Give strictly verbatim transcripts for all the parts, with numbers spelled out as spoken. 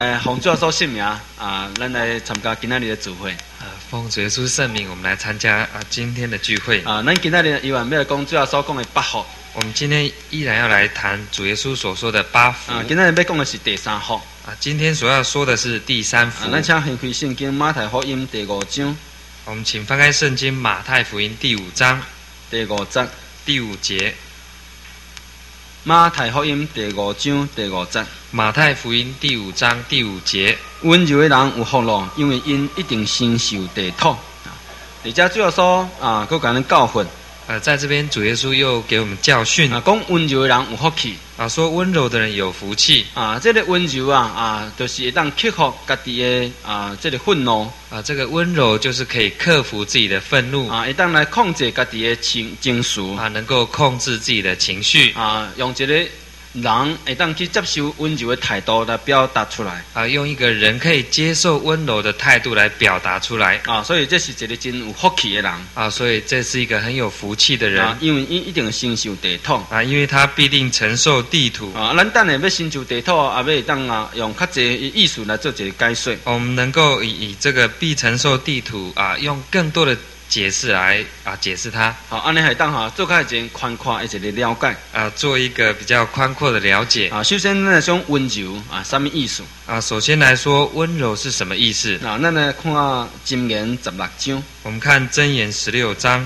呃，奉主耶稣圣名啊，咱来参加今仔日的聚会。 啊，奉主耶稣圣名，我们来参加啊今天的聚会。 啊，咱今仔日依然要来讲主耶稣讲的八福。 我们今天依然要来谈主耶稣所说的八福。 啊，今仔日要讲的是第三福。 啊，今天所要说的是第三福。 啊，咱请翻开圣经马太福音第五章。 我们请翻开圣经马太福音第五章第五节。 第五节。 马太福音第五章第五节。 马太福音第五章第五节。 温柔的人有福了，因为因一定承受地土。啊，而且主耶稣啊，佮甲咱教训。 呃，在这边主耶稣又给我们教训啊，讲温柔的人有福气。 啊，说温柔的人有福气。 啊，这个温柔啊啊，就是会当克服家己的啊，这个愤怒。 啊，这个温柔就是可以克服自己的愤怒。 啊，会当来控制家己的情情绪。 啊，能够控制自己的情绪。 啊，用一个人会当去接受温柔的态度来表达出来。 啊，用一个人可以接受温柔的态度来表达出来。 啊，所以这是一个真有福气的人。 啊，所以这是一个很有福气的人。 啊，因为伊一定承受地土。 啊，因为他必定承受地土。 啊，咱等下要承受地土，也要当啊用较济意思来做一个解说。 我们能够以以这个必承受地土啊，用更多的解释来啊解释它。 好，安尼系当哈做较一宽阔的一个了解。 啊，做一个比较宽阔的了解。 啊，首先咱来讲温柔啊，什么意思？ 啊，首先来说温柔是什么意思？ 啊，咱来看箴言十六章。 我们看箴言十六章。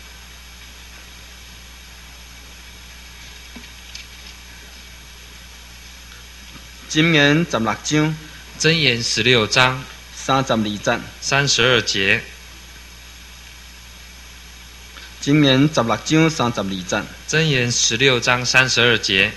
箴言十六章。 箴言十六章三十二节。 三十二节。 箴言十六章三十二节。 箴言十六章三十二节。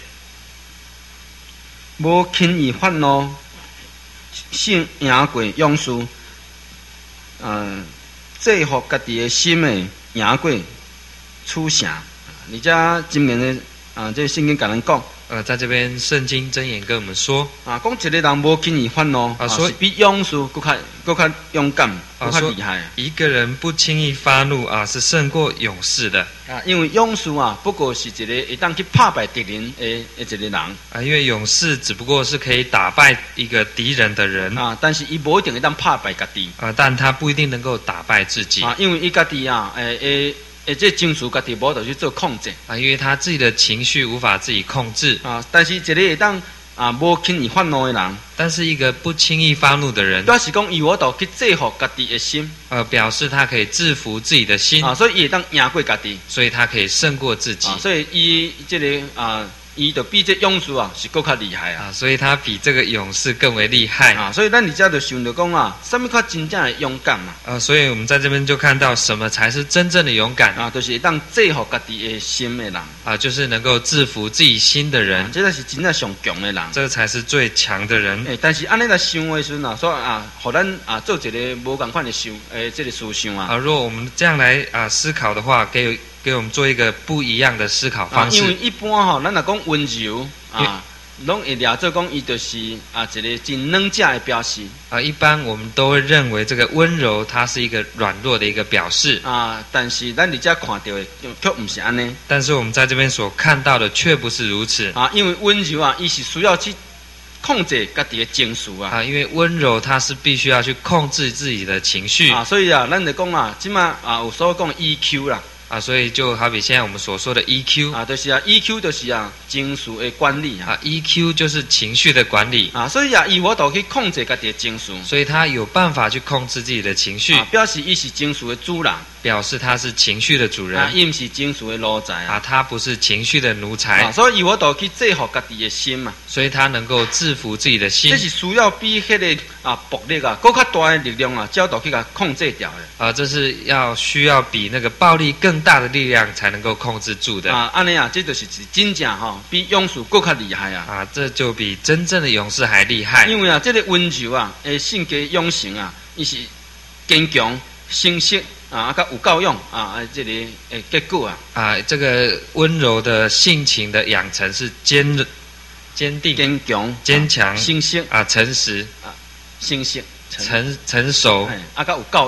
无轻易发怒，胜赢过勇士。嗯，制服家己的心的，赢过处城。而且箴言的啊，这圣经甲咱讲。 呃，在这边圣经箴言跟我们说， 啊，讲一个人无轻易发怒，啊， 说是比勇士更较更较勇敢，更较厉害。 一个人不轻易发怒啊，是胜过勇士的。 啊，因为勇士啊，不过是一个会当去打败敌人的一个人。 啊，因为勇士只不过是可以打败一个敌人的人。 啊，但是伊无一定会当打败家己。 啊，但他不一定能够打败自己。 啊，因为伊家己啊，诶诶。诶，这情绪家己无得去做控制啊，因为他自己的情绪无法自己控制啊。但是一个会当啊无轻易发怒的人， 但是一个不轻易发怒的人， 表示讲伊有得去制服家己的心， 呃，表示他可以制服自己的心啊，所以伊会当赢过家己， 所以他可以胜过自己。 啊，所以伊这个啊。伊就比这勇士啊是更较厉害啊， 啊，所以他比这个勇士更为厉害啊，所以咱而家就想着讲啊，什么叫真正的勇敢嘛？ 啊，所以我们在这边就看到什么才是真正的勇敢啊，就是当制服家己的心的人啊，就是能够制服自己心的人， 啊、这才是真正上强的人， 这才是最强的人。 诶、欸，但是安尼来想的时阵啊，说啊，互咱啊做一个无共款的想，诶、欸，这个思想啊。 啊，如果我们这样来啊思考的话，给给我们做一个不一样的思考方式。 啊、因为一般吼、哦，咱若讲温柔。啊，拢会了做讲，伊就是啊一个真软者的表示啊。一般我们都会认为这个温柔，它是一个软弱的一个表示啊。但是咱而家看到的，却不是安尼。 但是我们在这边所看到的，却不是如此啊。因为温柔啊，伊是需要去控制家己的情绪啊。 啊，因为温柔它是必须要去控制自己的情绪啊。所以啊，咱就讲啊，即马啊有所讲 E Q 啦。 啊，所以就好比现在我们所说的 E Q 啊，就是啊 ，E Q 就是啊情绪的管理啊 ，E Q 就是情绪的管理啊，所以啊，伊我都去控制家己的情绪， 所以他有办法去控制自己的情绪， 啊、表示伊是情绪的主人， 表示他是情绪的主人， 啊，伊唔是情绪的奴才啊，他不是情绪的奴才， 啊、所以伊我都去制服家己的心嘛， 所以他能够制服自己的心， 这是需要比迄个啊暴力啊，更较大的力量啊，才都去甲控制掉的， 啊，这是要需要比那个暴力更大的力量才能够控制住的啊，安尼啊，这就是真正吼、哦，比勇士更较厉害啊！ 啊，这就比真正的勇士还厉害。 因为啊，这个温柔啊，诶，性格养成啊，伊是坚强、诚实啊，啊，甲有教养啊，这个诶结果啊， 啊，这个温柔的性情的养成是坚坚定、 坚强、 坚强、 诚实啊，诚实啊，诚实。 成成熟， 啊，甲有教养啊，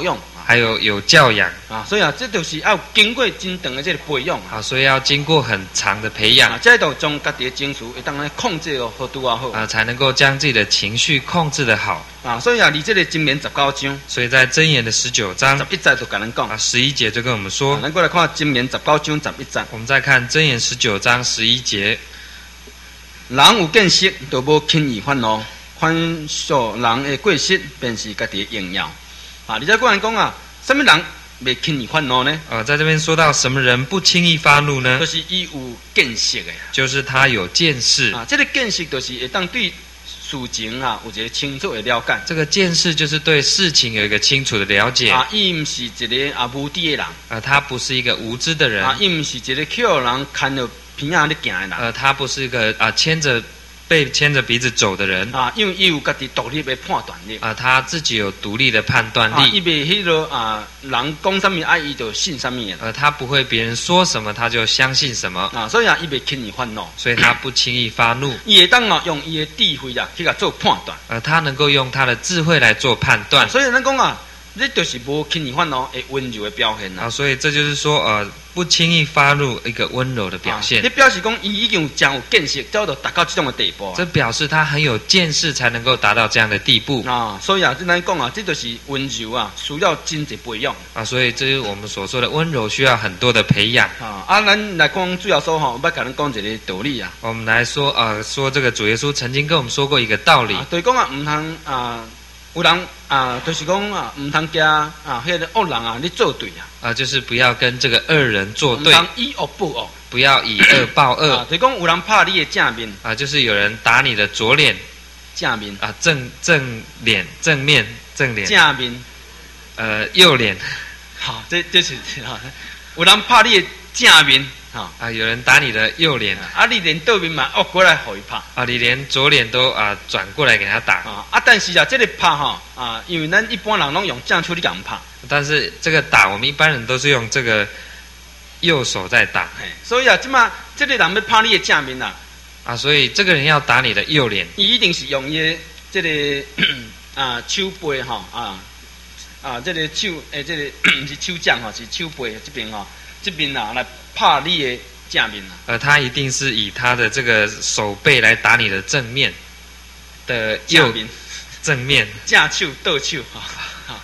还有有教养啊，所以啊，这就是要经过真长的这个培养啊，所以要经过很长的培养啊，这都将家己的情绪会当来控制哦，好拄啊好啊，才能够将自己的情绪控制得好啊。所以啊，你这个箴言十九章， 所以在箴言的十九章十一节就跟咱讲啊，十一节就跟我们说， 啊、咱过来看箴言十九章十一节。 我们再看箴言十九章十一节， 人有见识，就无轻易烦恼。宽恕人的过失，便是家己的荣耀。啊，你再过来讲啊，什么人袂轻易烦恼呢？ 呃，在这边说到什么人不轻易发怒呢？ 就是伊有见识的， 就是他有见识啊。这个见识就是会当对事情啊有一个清楚的了解。 这个见识就是对事情有一个清楚的了解啊，伊毋是一个啊无知的人。 呃，他不是一个无知的人。 啊，伊毋是一个靠人牵着鼻仔咧行的人。 呃，他不是一个啊牵着。被牵着鼻子走的人啊，因为伊有家己独立的判断力啊，他自己有独立的判断力。 啊，伊袂迄个啊，人讲什么，啊，伊就信什么。 呃，他不会别人说什么他就相信什么啊，所以啊，伊袂轻易烦恼， 所以他不轻易发怒。 伊会当啊用伊的智慧啊去甲做判断。 呃，他能够用他的智慧来做判断。 所以咱讲啊，这就是无轻易烦恼的温柔的表现啊。所以这就是说呃。不轻易发怒，一个温柔的表现。 啊、你表示讲，伊已经真有见识，才到达到这种的地步。 这表示他很有见识，才能够达到这样的地步。 啊，所以啊，这咱讲啊，这就是温柔啊，需要真济培养。 啊，所以这是我们所说的温柔，需要很多的培养。 啊，啊，咱来讲主要说吼，要甲咱讲一个道理啊。 我们来说呃，说这个主耶稣曾经跟我们说过一个道理。 啊、对讲啊，唔通啊。有人啊，就是讲啊，唔通加啊，迄个恶人啊，你作对啊。 啊，就是不要跟这个恶人作对。 唔通以恶报恶。 不要以恶报恶。 啊，就是讲有人拍你的正面。 啊，就是有人打你的左脸。 正面。 啊，正正脸正面正脸。 正面。 呃，右脸。 好，这这是啊，有人拍你的正面。 啊，有人打你的右脸， 啊，你连对面嘛哦过来互伊拍， 啊，你连左脸都啊转过来给他打， 啊，啊，但是啊，这个拍哈啊，因为咱一般人拢用正手你敢拍， 但是这个打我们一般人都是用这个右手在打， 所以啊，即嘛这个人要拍你的正面啊， 啊，所以这个人要打你的右脸， 伊一定是用伊的这个啊手背哈啊啊这个手诶，这个不是手掌哈，是手背这边哈，这边啊来。拍你的正面啊！ 呃，他一定是以他的这个手背来打你的正面的右面， 正面正手倒手哈，哈，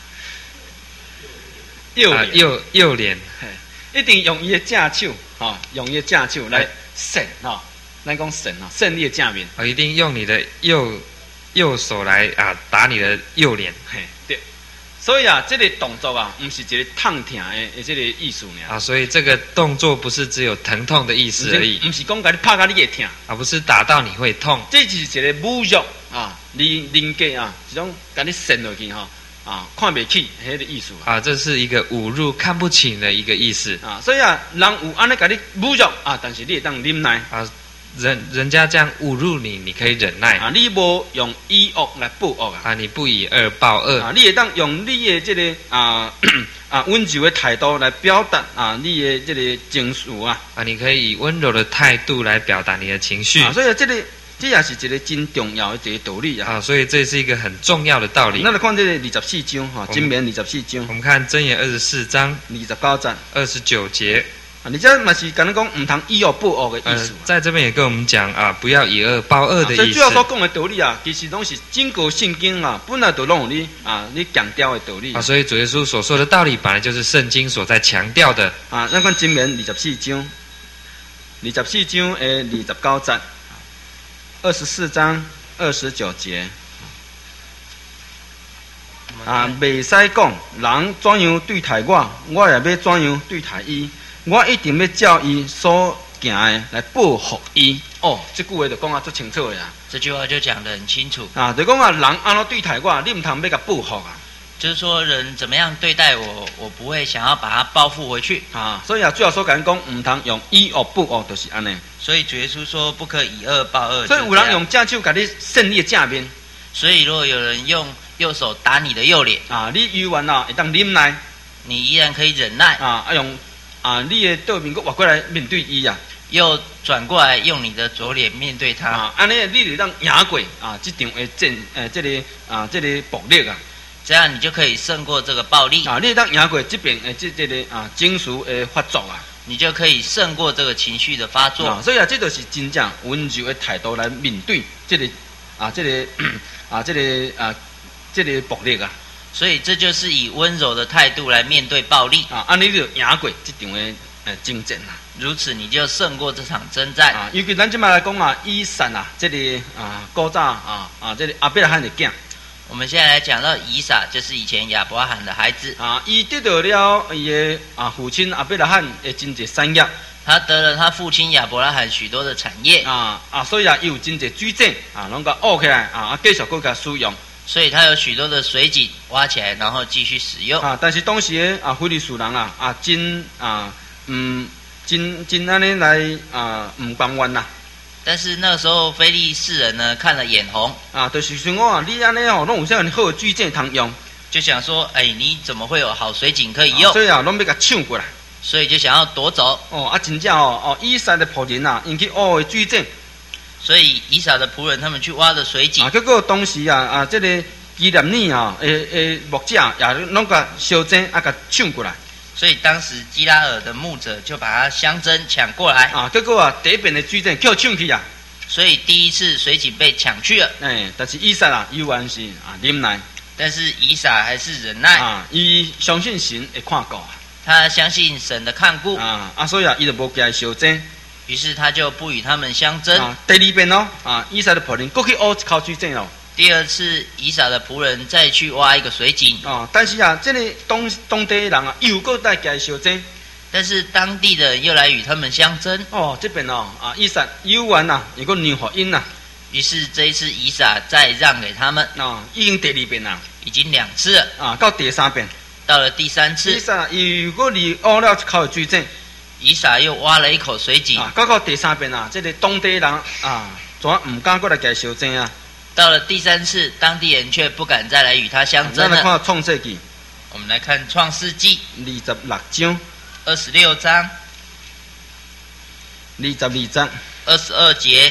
右啊右右脸， 一定用伊的正手哈，用伊的正手来伸哈，咱讲伸啊，伸你的正面。 啊，一定用你的右右手来啊打你的右脸。 嘿，对。所以啊，这个动作啊，不是一个痛疼的这个意思呢。 啊，所以这个动作不是只有疼痛的意思而已， 不是讲给你拍到你会痛， 啊，不是打到你会痛。 这就是一个侮辱啊，你人格啊，一种给你伸落去哈，啊，看不起迄个意思。 啊，这是一个侮辱、看不起的一个意思。 啊，所以啊，人有安尼给你侮辱啊，但是你会当忍耐。 啊。人人家这样侮辱你，你可以忍耐啊！你无用以恶来报恶啊！ 啊，你不以恶报恶啊！你会当用你的这个啊啊温柔的态度来表达啊你的这个情绪啊！ 啊，你可以以温柔的态度来表达你的情绪啊！所以这个这也是一个真重要的一个道理啊！ 啊，所以这是一个很重要的道理。 那来看这个二十四章哈，箴言二十四章。 我们看箴言二十四章二十九节， 二十九节。 啊，你这嘛是跟咱讲唔通以恶报恶的意思、 呃。在这边也跟我们讲啊，不要以恶报恶的意思。 啊、所以主要所讲的道理啊，其实拢是整个圣经啊，本来就拢有你啊，你强调的道理啊。所以主耶稣所说的道理，本来就是圣经所在强调的啊。咱看箴言二十四章，二十四章的二十九节，二十四章二十九节。啊，袂使讲人怎样对待我，我也要怎样对待伊。我一定要照伊所行的来报复伊。哦，这句话就讲啊，足清楚的啊。 这句话就讲得很清楚啊，就讲啊，人安怎对待我，你唔通要甲报复啊。 就是说，人怎么样对待我，我不会想要把他报复回去啊。所以啊，主要所讲讲，唔通用以恶报恶，就是安尼。 所以主耶稣说，不可以恶报恶。 所以有人用正手甲你胜利的正面。 所以如果有人用右手打你的右脸啊，你依然啊会当忍耐， 你依然可以忍耐啊，啊用啊你的对面个活过来面对伊啊， 又转过来用你的左脸面对他啊，安尼你就当赢过啊，这场的战呃这个啊这个暴力啊， 这样你就可以胜过这个暴力啊，你当赢过这边诶，这这个啊情绪的发作啊， 你就可以胜过这个情绪的发作。 啊，所以啊，这就是真正温柔的态度来面对这个啊，这个啊，这个啊，这个暴力啊。 所以这就是以温柔的态度来面对暴力啊，安尼就赢过这场的呃征战啦。 如此你就胜过这场征战。 啊，尤其咱即摆来讲啊，以撒啊，这个啊古早啊啊，这个亚伯拉罕的囝。 我们现在来讲到以撒，就是以前亚伯拉罕的孩子啊，伊得到了伊的啊父亲亚伯拉罕的真济产业。 他得了他父亲亚伯拉罕许多的产业啊啊，所以啊，伊有真济水井啊，拢甲挖起来啊，啊继续搁甲使用。 所以他有许多的水井挖起来，然后继续使用。 啊，但是当时的啊，非利士人啊啊，真啊，嗯，真真安尼来啊，唔甘愿呐。 但是那个时候，非利士人呢看了眼红啊，就是想讲啊，你安尼哦，拢有啥好的水井通用， 就想说，哎，你怎么会有好水井可以用？ 啊、所以啊，拢要甲抢过来。 所以就想要夺走。 哦，啊，真正哦，哦，以撒的仆人啊，因去挖的水井。 所以以撒的仆人他们去挖的水井， 啊，结果当时啊啊，这个基列尼啊，诶诶牧者也拢甲烧井啊，甲抢过来。 所以当时基拉尔的牧者就把他相争抢过来。 啊，结果啊，第一遍的水井叫抢去啊。 所以第一次水井被抢去了。 诶、欸，但是以撒啊，依然是啊忍耐。 但是以撒还是忍耐。 啊，伊相信神会看顾啊。 他相信神的看顾。 啊啊，所以啊，伊就无加烧井。 于是他就不与他们相争。 啊，第二遍哦，啊，以撒的仆人过去挖一口水井哦。 第二次，以撒的仆人再去挖一个水井。 啊，但是啊，这个当当地的人啊，又搁再加烧井。 但是当地的人又来与他们相争。 哦，这边哦，啊，以撒有完呐，又搁让互因呐。 于是这一次以撒再让给他们。 啊，已经第二遍啦。 已经两次了。 啊，到第三遍。 到了第三次， 以撒又搁离挖了一口水井。 以撒又挖了一口水井。 啊，到到第三遍啊，这个当地人啊，怎唔敢过来加烧井啊？ 到了第三次，当地人却不敢再来与他相争了。 咱来看创世纪， 我们来看创世纪二十六章， 二十六章二十二节， 二十二节。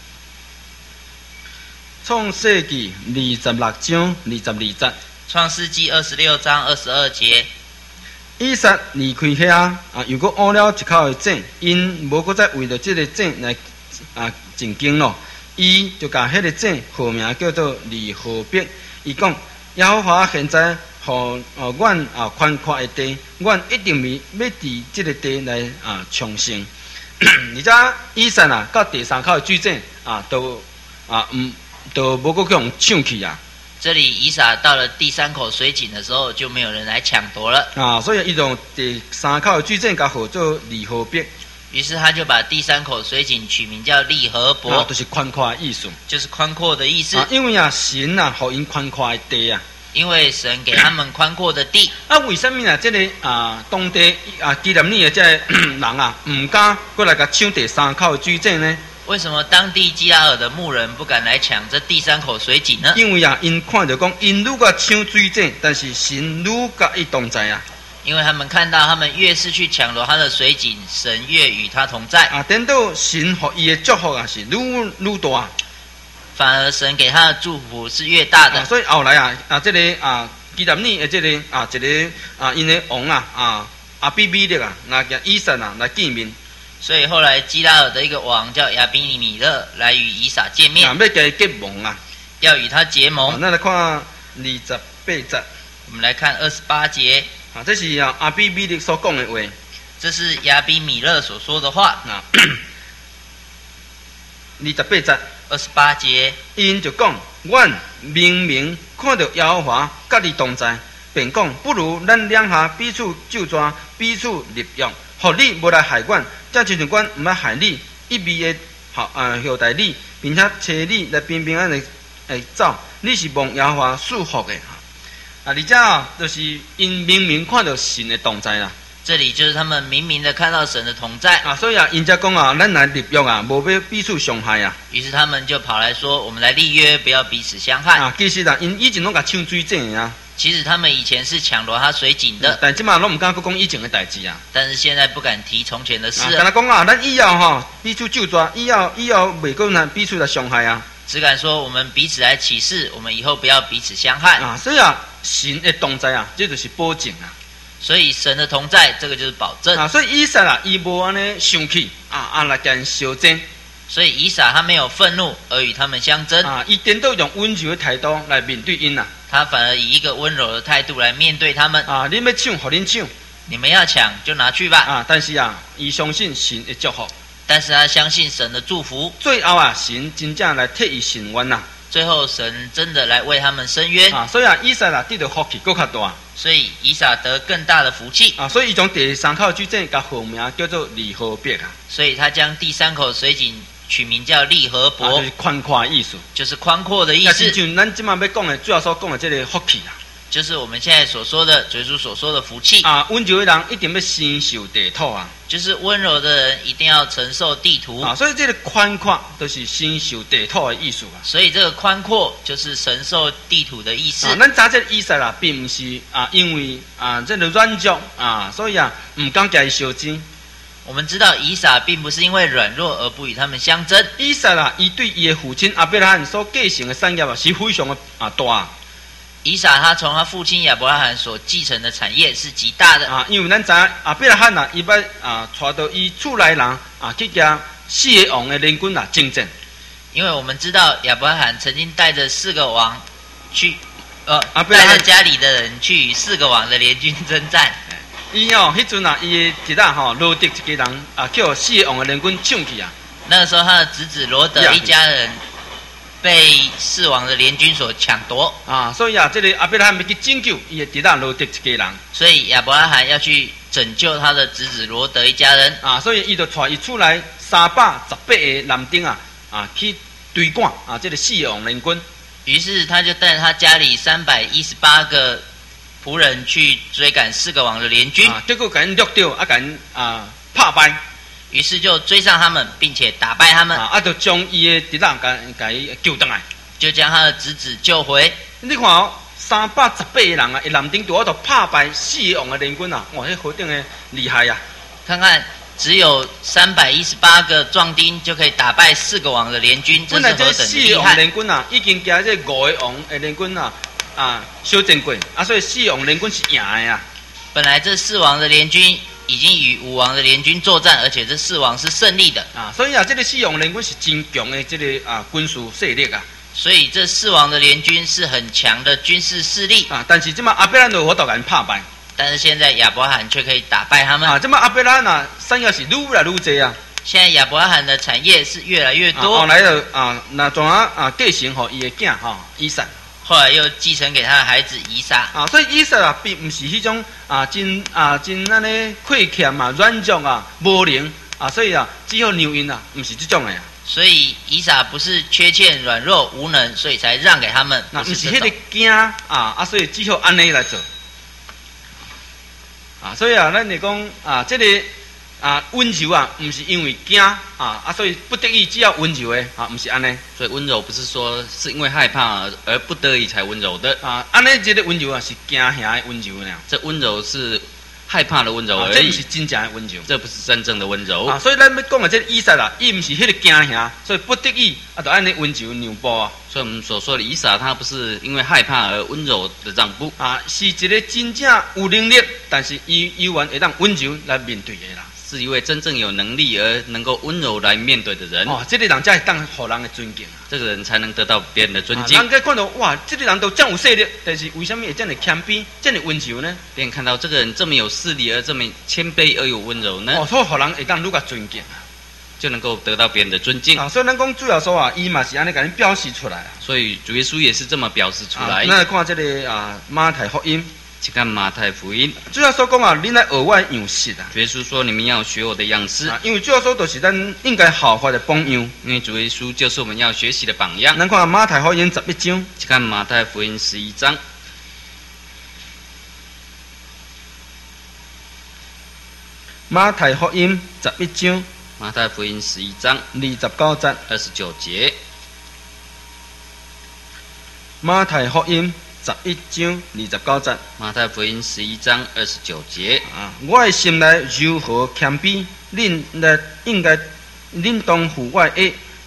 创世纪二十六章二十二节。 创世纪二十六章二十二节。 以撒离开遐啊，又搁挖了一口的井，因无搁再为了这个井来啊进京咯。伊就甲迄个井号名叫做利河别。伊讲耶和华现在互呃阮啊宽阔的地，阮一定未要伫这个地来啊重生。而且以撒啊，到第三口的水井啊，都啊唔都无搁叫人抢去啊。 这里以撒到了第三口水井的时候，就没有人来抢夺了啊，所以伊用第三口的水井甲号做利河别。 于是他就把第三口水井取名叫利河伯， 啊，就是宽阔的意思， 就是宽阔的意思。 啊，因为啊，神啊，互因宽阔的地啊。 因为神给他们宽阔的地。 啊，为什么啊？这个啊，当地啊，基列尼的这个人啊，唔敢过来甲抢第三口的水井呢？ 为什么当地基拉尔的牧人不敢来抢这第三口水井呢？ 因为啊，因看到讲，因愈甲抢水井，但是神愈甲伊同在啊。 因为他们看到，他们越是去抢夺他的水井，神越与他同在。 啊，等到神予伊的祝福啊，是愈愈大。 反而神给他的祝福是越大的。 啊、所以后来啊，啊，这个啊，基列尼的这个啊，一个啊，因的王啊，啊，阿比米勒啊，那叫以撒啊来见面。 所以后来基拉尔的一个王叫亚比米勒来与以撒见面， 啊，要跟他结盟啊， 要与他结盟。 啊、那来看二十八节， 我们来看二十八节。 啊，这是啊阿比米勒所讲的话， 这是亚比米勒所说的话。 啊，二十八节， 二十八节， 因就讲，阮明明看到耶和华甲你同在，便讲，不如咱两下彼此救抓，彼此立约，互你无来害阮，才亲像阮毋捌害你，一味的好啊后代你，并且找你来平平安安的走，你是望耶和华祝福的。啊，而且啊，就是因明明看到神的同在啦。 这里就是他们明明的看到神的同在啊，所以啊，因才讲啊，咱来立约啊，无要彼此伤害啊。 于是他们就跑来说：“我们来立约，不要彼此相害。” 啊，其实啊，因以前拢甲抢水井的啊。 其实他们以前是抢夺他水井的， 但即马拢唔敢去讲以前的代志啊。 但是现在不敢提从前的事啊， 了。 敢若讲啊，咱以后吼彼此救抓，以后以后袂讲咱彼此来伤害啊。 只敢说我们彼此来起誓，我们以后不要彼此相害。 啊，所以啊，神的同在啊，这就是保证啊。 所以神的同在，这个就是保证。 啊，所以以撒啊，伊无安尼生气啊，啊来跟人相争。 所以以撒他没有愤怒而与他们相争啊，伊颠倒用温柔的态度来面对因呐。 他反而以一个温柔的态度来面对他们。 啊，你要抢，互恁抢。 你们要抢就拿去吧。 啊，但是啊，伊相信神的祝福。 但是他相信神的祝福。 最后啊，神真正来替伊伸冤呐。 最后神真的来为他们伸冤。 啊，所以啊，以撒啊得到福气更较大。 所以以撒得更大的福气。 啊，所以伊将第三口水井甲号名叫做利河伯啊。 所以他将第三口水井取名叫利河伯， 啊，就是宽阔的意思， 就是宽阔的意思。 也就咱今麦要讲的，主要所讲的这个福气啊， 就是我们现在所说的，主耶稣所说的福气啊。温柔的人一定要承受地土啊， 就是温柔的人一定要承受地图啊。所以这个宽阔都是承受地土的意思啊。 所以这个宽阔就是承受地土的意思。 啊，咱查这个以撒啦，并不是啊，因为啊这个软弱啊，所以啊唔敢甲伊相争。 我们知道以撒并不是因为软弱而不与他们相争。 以撒啊，伊对伊的父亲亚伯拉罕所继承的产业啊，是非常的啊大。 以撒他从他父亲亚伯拉罕所继承的产业是极大的啊，因为咱知亚伯拉罕啊，伊捌啊带到伊厝内人啊去甲四个王的联军啊征战。 因为我们知道亚伯拉罕曾经带着四个王去，呃，带亚伯拉罕着家里的人去与四个王的联军征战。 伊哦，迄阵啊，伊弟仔吼罗德一家人啊，叫四个王的联军抢去啊。 那个时候，他的侄子罗德一家人被四王的联军所抢夺啊，所以啊，这个亚伯拉罕要去拯救伊的弟仔罗德一家人。 所以亚伯拉罕要去拯救他的侄子罗德一家人啊，所以伊就带伊出来三百十八个男丁啊啊去追赶啊，这个四个王联军。 于是他就带着他家里三百一十八个仆人去追赶四个王的联军， 啊，结果给人掠到，啊，给人啊打败， 于是就追上他们，并且打败他们， 啊，啊，就将伊的弟仔给给伊救回来， 就将他的侄子救回。 你看哦，三百十八个人啊，一男丁拄好就打败四个王的联军啊，哇，迄何等的厉害啊！ 看看，只有三百一十八个壮丁就可以打败四个王的联军，这本来这是何等的四个王厉害！ 联军啊，已经加这五个王的联军啊。啊，修正过啊，所以四王联军是赢的啊。 本来这四王的联军已经与五王的联军作战，而且这四王是胜利的啊。所以啊，这个四王联军是真强的这个啊军事势力啊。 所以这四王的联军是很强的军事势力啊。但是这么阿伯兰就我都给人打败。 但是现在亚伯拉罕却可以打败他们啊。这么阿伯兰啊，产业是愈来愈多啊。 现在亚伯拉罕的产业是越来越多。 后来就啊，那怎啊啊继承吼伊的囝吼以撒。 后来又继承给他的孩子以撒啊，所以以撒啊，并不是迄种啊真啊真安尼亏欠啊、软弱啊、无能啊，所以啊只好让因啊，不是这种的啊。 所以以撒不是缺欠、软弱、无能，所以才让给他们。 那不是不是这种迄个惊啊啊，所以只好安尼来做啊。所以啊，咱来讲啊，这个啊温柔啊，不是因为惊啊啊，所以不得已只要温柔的啊，不是安尼。 所以温柔不是说是因为害怕而而不得已才温柔的啊，安尼这个温柔啊是惊吓的温柔呢。 这温柔是害怕的温柔啊， 而已， 这不是真正的温柔， 这不是真正的温柔啊。所以咱要讲的这个以撒啦，伊不是迄个惊吓，所以不得已啊，就安尼温柔让步啊。 所以我们所说的以撒，他不是因为害怕而温柔的让步啊，是一个真正有能力，但是伊依然会当温柔来面对的啦。 是一位真正有能力而能够温柔来面对的人。 哦，这个人才会当互人的尊敬啊。 这个人才能得到别人的尊敬。 啊、人家看到哇，这个人都这样有势力，但是为什么会这样的谦卑、这样的温柔呢？ 别人看到这个人这么有势力而这么谦卑而有温柔呢？ 哦，所以互人会当愈加尊敬啊， 就能够得到别人的尊敬。 啊，所以咱讲主要说啊，伊嘛是安尼甲恁表示出来啊。 所以主耶稣也是这么表示出来。 啊、那看这个啊马太福音。 去看马太福音， 主要说讲啊，恁来学我的样式啊。 主耶稣说：“你们要学我的样式。 啊”因为主要说就是咱应该效法的榜样。 因为主耶稣就是我们要学习的榜样。 咱看马太福音十一章， 去看马太福音十一章。 马太福音十一章， 马太福音十一章二十九节， 二十九节。 马太福音。十一章二十九节， 马太福音十一章二十九节啊！我的心内柔和谦卑，恁来应该，恁当负我的軛，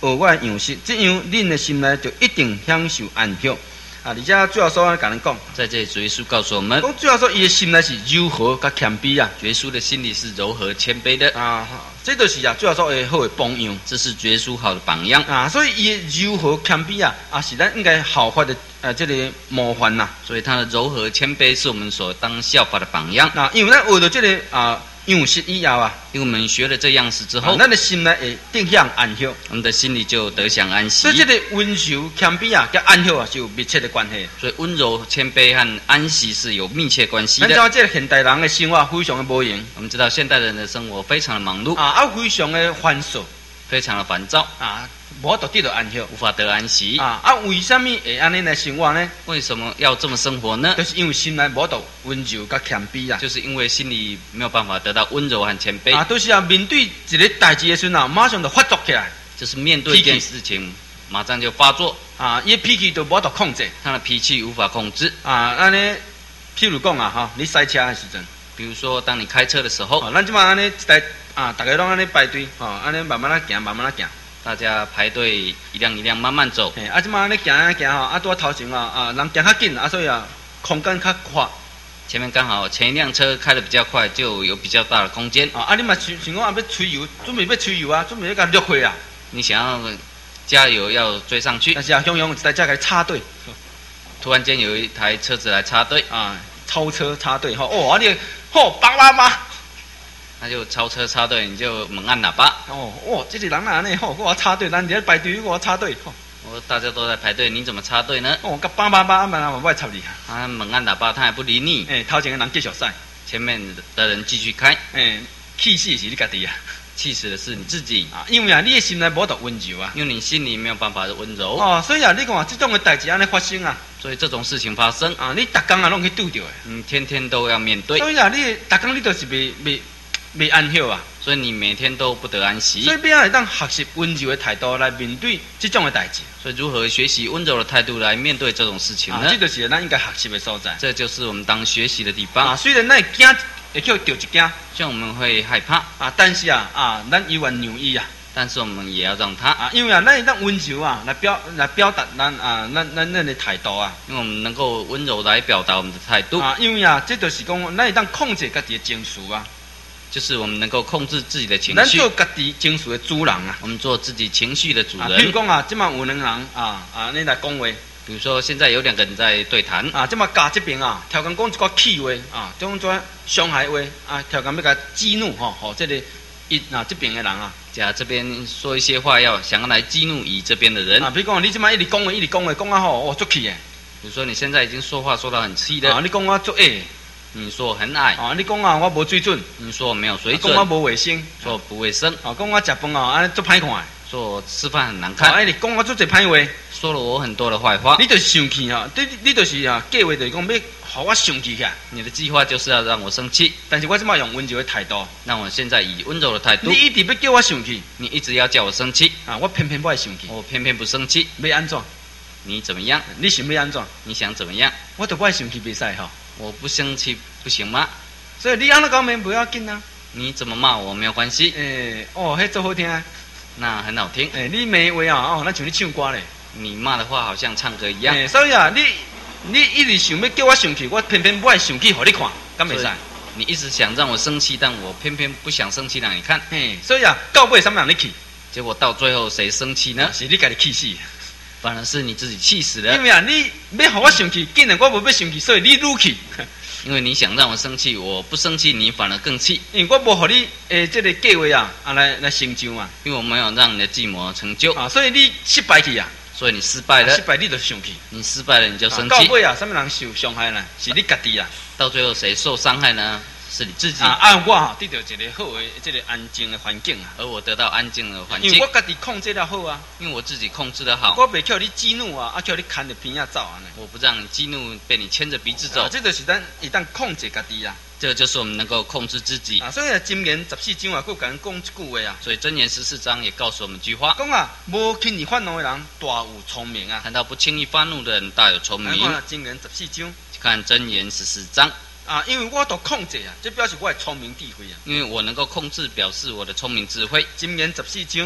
我的样式，这样恁的心内就一定享受安息。啊，而且最后说甲咱讲， 在这里主耶稣告诉我们， 讲最后说伊的心内是柔和甲谦卑啊。 主耶稣的心里是柔和谦卑的啊，这就是啊，最后说的好的榜样。 这是主耶稣好的榜样啊，所以伊的柔和谦卑啊，啊是咱应该效法的呃这个模范呐。 所以他的柔和谦卑是我们所当效法的榜样。 啊，因为咱学到这个啊样式以后啊， 因为我们学了这样式之后， 咱的心内会定向安息， 我们的心里就得享安息。 所以这个温柔谦卑啊，跟安息啊是有密切的关系。 所以温柔谦卑和安息是有密切关系的。 咱知道这个现代人的生活非常的无用， 我们知道现代人的生活非常的忙碌啊，啊非常的繁琐， 非常的烦躁啊，无法度得到安息， 无法得安息啊啊，为什么会安尼来生活呢？ 为什么要这么生活呢？ 就是因为心内无到温柔甲谦卑啊， 就是因为心里没有办法得到温柔和谦卑啊，都是啊面对一个代志的时候啊，马上就发作起来， 就是面对一件事情，马上就发作啊，伊脾气都无法度控制， 他的脾气无法控制啊，安尼，譬如讲啊，哈，你塞车的时阵， 比如说当你开车的时候， 哦，咱即马安尼一台啊，大家拢安尼排队，哦，安尼慢慢啊行，慢慢啊行。 大家排队一辆一辆慢慢走。 嘿，啊，即马安尼行啊行吼，啊，拄啊头前啊，啊，人行较紧，啊，所以啊，空间较宽。 前面刚好前一辆车开得比较快，就有比较大的空间。 啊，啊，你嘛想想讲啊，要吹油，准备要吹油啊，准备要甲掠回啊。 你想要加油要追上去， 但是啊，汹涌一台车来插队， 突然间有一台车子来插队啊，超车插队吼，哦，啊你，吼，叭叭叭。 那就超车插队，你就猛按喇叭。 哦，哇，这个人哪呢？吼，我要插队，咱在排队，我要插队。吼， 我大家都在排队，你怎么插队呢？ 哦，个叭叭叭，慢慢我插你。 啊，猛按喇叭，他还不理你。 哎，头前的人继续驶， 前面的人继续开。 哎，气死是你家己啊， 气死的是你自己啊！因为啊，你的心内无得温柔啊， 因为你心里没有办法温柔。 哦，所以啊，你看这种的代志安尼发生啊， 所以这种事情发生啊，你逐工啊拢去拄着的， 你天天都要面对。 所以啊，你逐工你都是未未未安息啊。 所以你每天都不得安息。 所以变来当学习温柔的态度来面对这种的代志。 所以如何学习温柔的态度来面对这种事情呢？ 啊，这就是咱应该学习的所在。 这就是我们当学习的地方。 啊，虽然咱会惊，会叫着一惊， 虽然我们会害怕啊，但是啊啊，咱依然让伊啊。 但是我们也要让他啊，因为啊，咱咱温柔啊，来表来表达咱啊，咱咱咱的态度啊。 因为我们能够温柔来表达我们的态度啊，因为啊，这就是讲，咱会当控制家己的情绪啊。 就是我们能够控制自己的情绪， 咱做家己情绪的主人啊。 我们做自己情绪的主人。 啊，比如讲啊，即马有两人啊啊，你来讲话。 比如说现在有两个人在对谈。 啊，即马家这边啊，调工讲一个气话啊，种种伤害话啊，调工要甲激怒吼，吼，这个伊啊这边的人啊， 甲这边说一些话，要想要来激怒乙这边的人。 啊，比如讲你即马一直讲话，一直讲话，讲啊吼，我足气的。 比如说你现在已经说话说到很气的。 啊，你讲我足矮。 你说我很矮啊！你讲啊，我无水准。 你说我没有水准。 讲我无卫生。 说我不卫生。 啊，讲我食饭啊，安尼足歹看。 说我吃饭很难看。 啊，你讲我足侪歹话。 说了我很多的坏话。 你就是生气啊！你你就是啊，计划就是讲要互我生气起来。 你的计划就是要让我生气。 但是我即马用温柔的态度。 那我现在以温柔的态度。 你一直要叫我生气， 你一直要叫我生气啊！我偏偏不爱生气。 我偏偏不生气。 要安怎？ 你怎么样？ 你想要安怎？ 你想怎么样？ 我都不爱生气，袂使吼。 我不生气不行吗？ 所以你安怎讲面不要紧啊？ 你怎么骂我没有关系。 诶、欸，哦，迄足好听啊， 那很好听。 诶、欸，你骂话啊，哦，那像你唱歌咧。 你骂的话好像唱歌一样。 诶、欸，所以啊，你你一直想要叫我生气，我偏偏不爱生气，互你看，敢袂使？ 你一直想让我生气，但我偏偏不想生气让你看。 嘿，所以啊，到尾什么人你气？ 结果到最后谁生气呢？ 是你家己气死。 反而是你自己气死了。 因为啊，你要互我生气，竟然我无要生气，所以你愈气。 因为你想让我生气，我不生气，你反而更气。 因为我无互你诶，这个计划啊，啊来来成就嘛。 因为我没有让你的计谋成就啊，所以你失败去啊。 所以你失败了。 啊、失败你就生气。 你失败了你就生气。 到尾啊，什么人受伤害呢？是你家己啊。 到最后谁受伤害呢？是你自己。 啊，啊我啊得到一个好的、这个安静的环境啊。 而我得到安静的环境。 因为我家己控制得好啊。 因为我自己控制得好。 我袂叫你激怒啊，啊叫你牵着鼻仔走啊呢。 我不让你激怒，被你牵着鼻子走。 啊、这就是咱一旦控制家己啊。 这个就是我们能够控制自己。 啊，所以啊，箴言十四章啊，佮人讲一句话啊。 所以箴言十四章也告诉我们一句话， 讲啊，无轻易发怒的人大有聪明啊。 谈到不轻易发怒的人大有聪明。 看箴言十四章， 看箴言十四章。 啊，因为我都控制啊，这表示我的聪明智慧啊。 因为我能够控制，表示我的聪明智慧。 箴言十四章，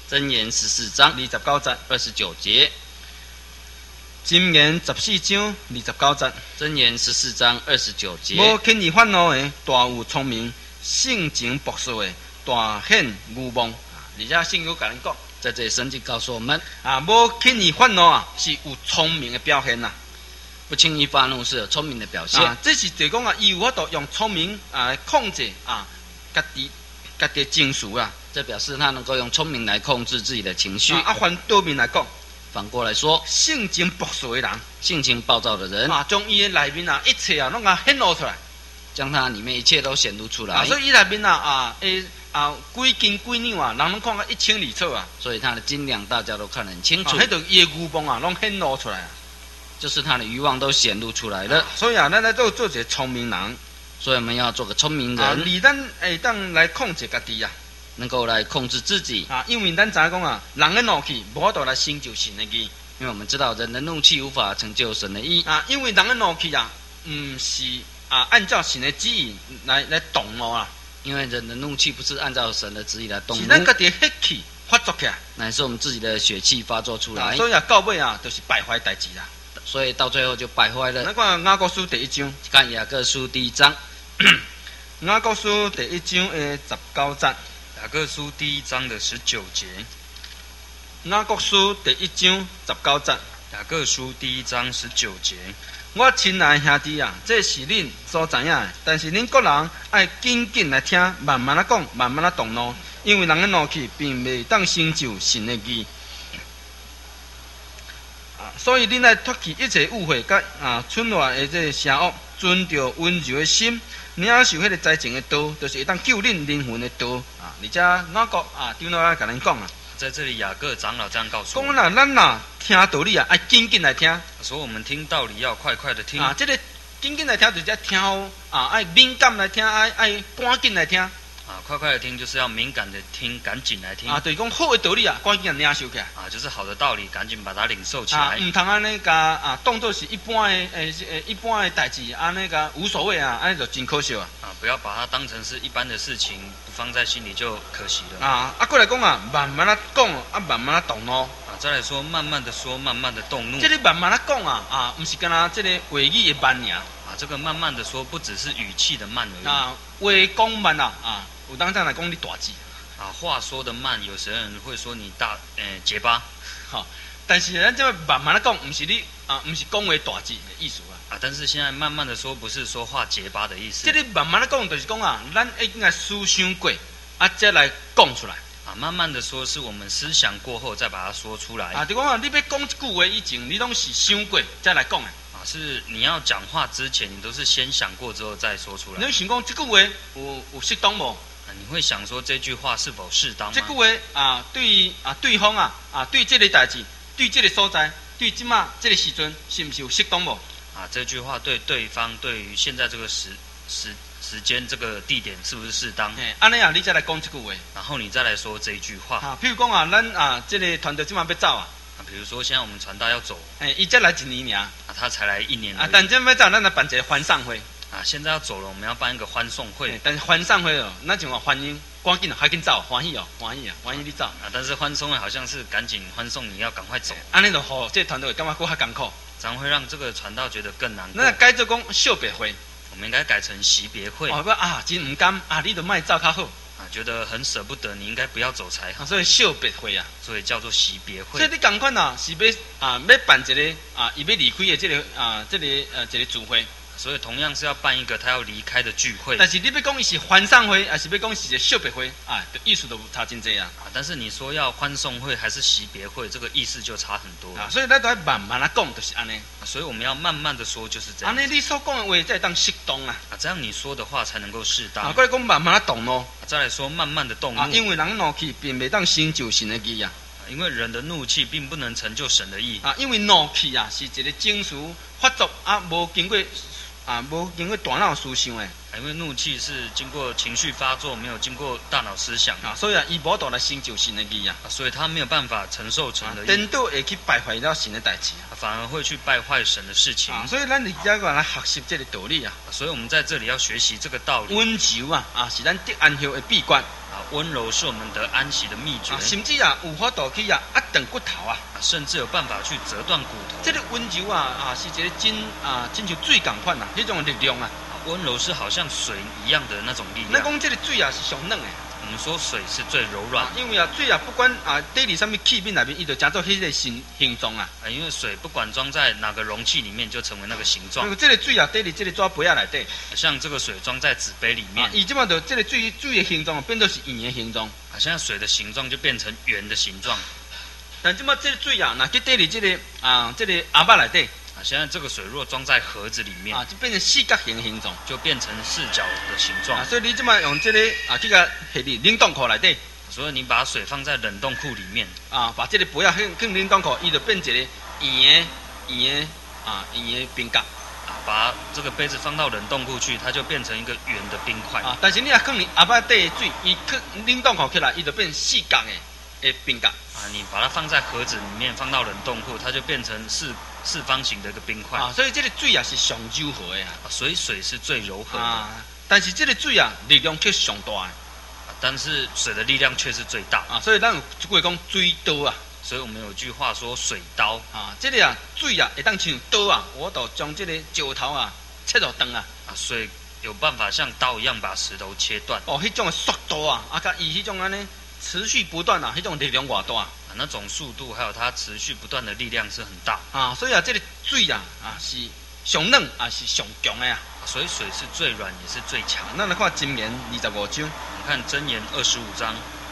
箴言十四章二十九节， 二十九节， 箴言十四章二十九节。 箴言十四章二十九节， 无轻易烦恼的，大有聪明；性情朴素的，大显愚妄。而且圣经甲咱讲， 在这里圣经告诉我们， 啊，无轻易烦恼啊，是有聪明的表现呐。 不轻易发怒是有聪明的表现。 啊，这是就讲啊，伊有法度用聪明啊来控制啊，家己家己的情绪啊。 这表示他能够用聪明来控制自己的情绪。 啊，啊反倒面来讲， 反过来说， 性情朴素的人性情暴躁的人， 啊，将伊的内面啊一切啊拢啊显露出来。 将他里面一切都显露出来。 啊，所以伊内面啊啊诶啊几斤几两啊，人拢看个一清二楚啊。 所以他的斤两大家都看得很清楚。 啊，迄个伊的愚妄啊，拢显露出来啊。 就是他的欲望都显露出来了。 啊、所以啊，咱来做做一个聪明人。 所以我们要做个聪明人。 啊，而咱会当来控制家己啊， 能够来控制自己。 啊，因为咱知影讲啊，人的怒气无法度来成就神的义。 因为我们知道人的怒气无法成就神的义。 啊，因为人的怒气啊，唔是啊按照神的旨意来来动怒啊。 因为人的怒气不是按照神的旨意来动怒， 是咱家己的血气发作起来， 乃是我们自己的血气发作出来。 啊、所以啊，到尾啊，就是败坏代志啦。 所以到最后就败坏了。 咱看雅各书第一章， 看雅各书第一章， 雅各书第一章的十九节。 雅各书第一章的十九节。 雅各书第一章十九节。 雅各书第一章十九节。 我亲爱的兄弟啊，这是恁所知影的，但是恁各人爱紧紧来听，慢慢来讲，慢慢来动怒，因为人的怒气并未当成就神的义。啊，所以恁来脱去一切误会，甲啊蠢话的这个声恶，存着温柔的心，领受迄个灾情的道，就是会当救恁灵魂的道。啊，而且雅各啊，长老来甲咱讲啊。 在这里，雅各长老这样告诉我讲们： 啦，咱呐听道理啊，爱紧紧来听。 说我们听道理要快快的听啊，这个紧紧来听，就是听哦啊，爱敏感来听，爱爱赶紧来听。 啊，快快的听就是要敏感的听，赶紧来听。 啊，就是讲好的道理啊，赶紧领受起来。 啊，就是好的道理，赶紧把它领受起啊， 来。 唔通安尼甲啊，当做是一般的诶诶一般的代志，安尼甲无所谓啊，安尼就真可惜啊。 啊，不要把它当成是一般的事情，不放在心里就可惜了。 啊，啊，过来讲啊，慢慢啊讲，啊，慢慢啊动怒。 啊，再来说，慢慢的说，慢慢的动怒。 这里慢慢啊讲啊，啊，唔是干那这个话语的慢尔。 啊，这个慢慢的说，不只是语气的慢而已。 啊，话讲慢啊，啊，有当这样来讲你大字。 啊，话说的慢，有些人会说你大，诶、呃，结巴。 好、哦，但是咱这慢慢的讲，唔是你啊，唔是讲话大字的意思啊。 啊，但是现在慢慢的说，不是说话结巴的意思。 这里慢慢的讲，就是讲啊，咱已经来思想过，啊，再来讲出来。 啊，慢慢的说，是我们思想过后再把它说出来。 啊，就讲啊，你要讲一句话以前，你拢是想过再来讲的。 啊，是你要讲话之前，你都是先想过之后再说出来。 你想讲这句话有有适当无？ 啊，你会想说这句话是否适当吗？ 这句话啊，对啊，对方啊啊，对这个代志，对这个所在，对即马这个时阵，是不是有适当无？ 啊，这句话对对方，对于现在这个时时时间这个地点是不是适当？ 哎，安尼啊，你再来讲这句话。 然后你再来说这一句话。 啊，譬如讲啊，咱啊，这个团队即马要走啊。 啊，比如说现在我们传道要走。 哎，伊才来一年尔。 啊，他才来一年而已。 啊，但真要走，咱来办一个欢送会。 啊，现在要走了，我们要办一个欢送会。 但是欢送会哦，咱就话欢迎，赶紧赶紧走，欢喜哦，欢喜啊，欢喜你走。 啊，但是欢送会好像是赶紧欢送你要赶快走。 安尼就好，这个团队感觉更较艰苦。 这样会让这个传道觉得更难过。 那改做讲惜别会， 我们应该改成惜别会。 哦，不啊，真唔甘啊，你都卖走较好。 啊，觉得很舍不得，你应该不要走才好。 啊、所以惜别会啊， 所以叫做惜别会。 所以你同款啊，是要啊要办一个啊，伊要离开的这个啊这个呃这个聚会。 所以同样是要办一个他要离开的聚会。 但是你要讲伊是欢送会，还是要讲是一个惜别会啊？意思都差真济啊。 啊，但是你说要欢送会还是惜别会，这个意思就差很多啊。所以咱都要慢慢来讲，就是安尼。 啊，所以我们要慢慢的说，就是这样。 安尼你所讲的话才当适当啊。 啊，这样你说的话才能够适当。 啊，过来讲慢慢来动怒。 啊，再来说慢慢的动怒。 啊，因为人怒气并未当成就神的义啊。 因为人的怒气并不能成就神的义。 啊，因为怒气啊是一个情绪发作啊，无经过。啊，无经过大脑思想诶， 因为怒气是经过情绪发作，没有经过大脑思想啊，所以啊，伊无度来成就神的义啊， 所以他没有办法承受神的义， 颠倒会去败坏了神的代志啊，反而会去败坏神的事情啊。所以咱而家个来学习这个道理啊， 所以我们在这里要学习这个道理。 温柔啊，啊是咱得安息的秘诀啊， 啊，温柔是我们得安息的秘诀， 啊，甚至啊有法度去啊压断骨头啊。 啊，甚至有办法去折断骨头。 这个温柔啊啊是一个真啊真像水共款啊，迄种力量啊。 啊，温柔是好像水一样的那种力量。 咱讲这个水啊是上冷的。 我们说水是最柔软啊，因为啊水啊不管啊底里什么器皿内面，伊就成做迄个形形状啊。 啊，因为水不管装在哪个容器里面，就成为那个形状。 这个水啊底里这个纸杯啊内底， 像这个水装在纸杯里面， 啊，伊即马就这个水水的形状变做是圆的形状。 啊，现在水的形状就变成圆的形状。 但即马这个水啊，若去底里这个啊这个盒仔内底。 啊，现在这个水如果装在盒子里面， 啊，就变成四角形的形状， 就变成四角的形状。 啊，所以你即马用这个啊，这个系伫冷冻库内底， 所以你把水放在冷冻库里面， 啊，把这个杯啊放放冷冻库，伊就变一个圆的圆的啊圆的冰角。 啊，把这个杯子放到冷冻库去，它就变成一个圆的冰块。 啊，但是你若放你盒仔底的水，伊去冷冻库起来，伊就变四角的的冰角。 啊，你把它放在盒子里面，放到冷冻库，它就变成四四方形的一个冰块。 啊，所以这个水啊是上柔和的啊。 啊，所以水是最柔和的。 啊，但是这个水啊力量却上大的。 啊，但是水的力量却是最大。 啊，所以咱有一句讲水刀啊。 所以我们有句话说水刀。 啊，这个啊水啊会当像刀啊，我都将这个石头啊切到断啊。 啊，水有办法像刀一样把石头切断。 哦，迄种的速度啊，啊，甲伊迄种安尼持续不断啊，迄种力量偌大啊， 那种速度还有它持续不断的力量是很大啊，所以啊，这个水啊啊是上冷啊是上强的啊。 所以水是最软也是最强。 咱来看箴言二十五章， 我们看箴言二十五章，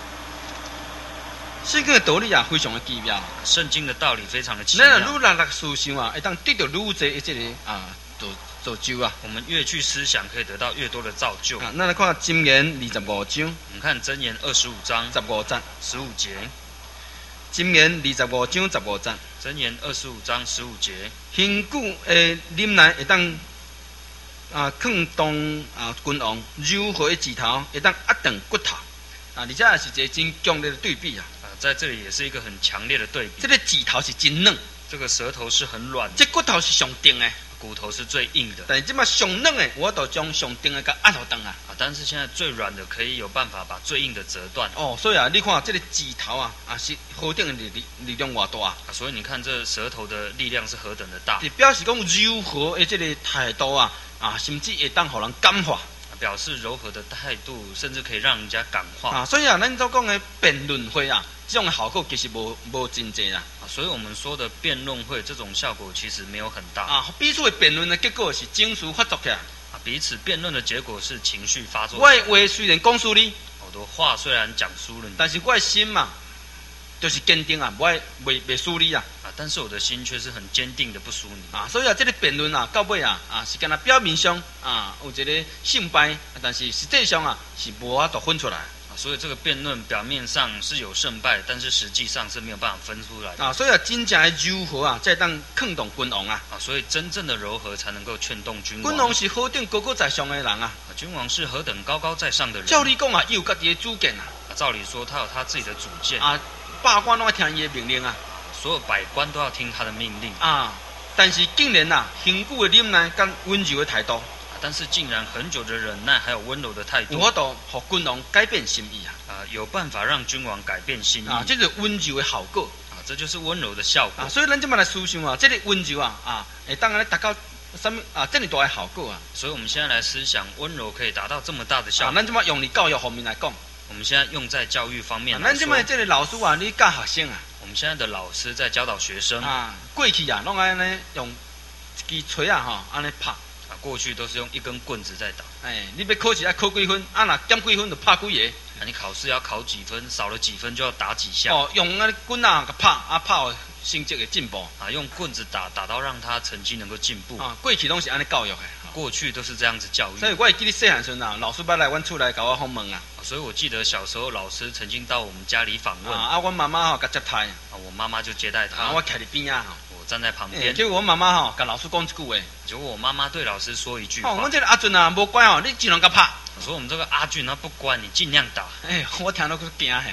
圣经的道理啊非常的奇妙。 圣经的道理非常的奇咱妙。 若愈来愈思想啊，会当得到愈侪的这个啊造造就啊。 我们越去思想，可以得到越多的造就。 啊，咱来看箴言二十五章， 我们看箴言二十五章十五节， 十五节。 箴言二十五章十五节， 箴言二十五章十五节。 恒久的忍耐会当啊抗动啊君王，柔和的指头会当压断骨头。啊，而且也是一个真强烈的对比啊！ 啊，在这里也是一个很强烈的对比。 这个指头是真软， 这个舌头是很软的， 这骨头是上硬的， 骨头是最硬的。 但是即马上软的，我都将上硬的给压落断啊！ 啊，但是现在最软的可以有办法把最硬的折断。 哦，所以啊，你看这个指头啊，啊是何等的力力力量偌大啊！ 啊，所以你看这舌头的力量是何等的大， 是表示讲柔和的这个态度啊，啊，甚至会当互人感化。 表示柔和的态度，甚至可以让人家感化啊，所以啊，咱所讲的辩论会啊，这种的效果其实无无真济啦。 啊，所以我们说的辩论会这种效果其实没有很大。 啊，彼此的辩论的结果是情绪发作起来。 啊，彼此辩论的结果是情绪发作。 我的话虽然讲输你， 我的话虽然讲输了你， 但是我的心嘛，就是坚定啊，我袂袂输你啊。 啊，但是我的心却是很坚定的不输你。 啊，所以啊，这个辩论啊，到尾啊，啊是敢若表面上啊有一个胜败，但是实际上啊是无法度分出来。 啊，所以这个辩论表面上是有胜败，但是实际上是没有办法分出来的。 啊，所以啊，真正的柔和啊，才当抗动君王啊。 啊，所以真正的柔和才能够劝动君王。 君王是何等高高在上的人啊！ 啊，君王是何等高高在上的人。 照理讲啊，伊有家己的主见啊。 啊，照理说他有他自己的主见。 啊，百官拢要听伊的命令啊。 所有百官都要听他的命令啊！但是竟然啊，恒久的忍耐跟温柔的态度， 啊，但是竟然很久的忍耐还有温柔的态度， 有法度互君王改变心意啊！ 啊，有办法让君王改变心意啊，这是温柔的效果啊，这就是温柔的效果啊！所以咱这么来思想啊，这个温柔啊啊，会当然达到什么啊？这么大的效果啊！ 所以我们现在来思想，温柔可以达到这么大的效果。 啊，咱这么用伫教育方面来讲， 我们现在用在教育方面啊， 来说， 咱这么这个老师啊，你教学生啊。 我们现在的老师在教导学生啊，过去啊，拢安尼用一支锤啊，吼，安尼拍。 啊，过去都是用一根棍子在打。 哎，你要考试要考几分，啊，若减几分就拍几个。 啊，你考试要考几分，少了几分就要打几下。 哦，用啊棍啊个拍，啊拍有成绩的进步。 啊，用棍子打，打到让他成绩能够进步。 啊，过去拢是安尼教育的。 过去都是这样子教育。 所以我会记得细汉时阵啊，老师捌来阮厝来甲我访问啊。 所以我记得小时候老师曾经到我们家里访问。 啊，啊，我妈妈吼甲接待。 啊，我妈妈就接待他。 啊，我徛伫边啊， 我站在旁边。 结果我妈妈吼甲老师讲一句话。 结果我妈妈对老师说一句话。 哦，我这个阿俊啊，无乖哦，你尽量甲拍。 我说我们这个阿俊他不乖，你尽量打。 哎，我听到个惊嘿。 我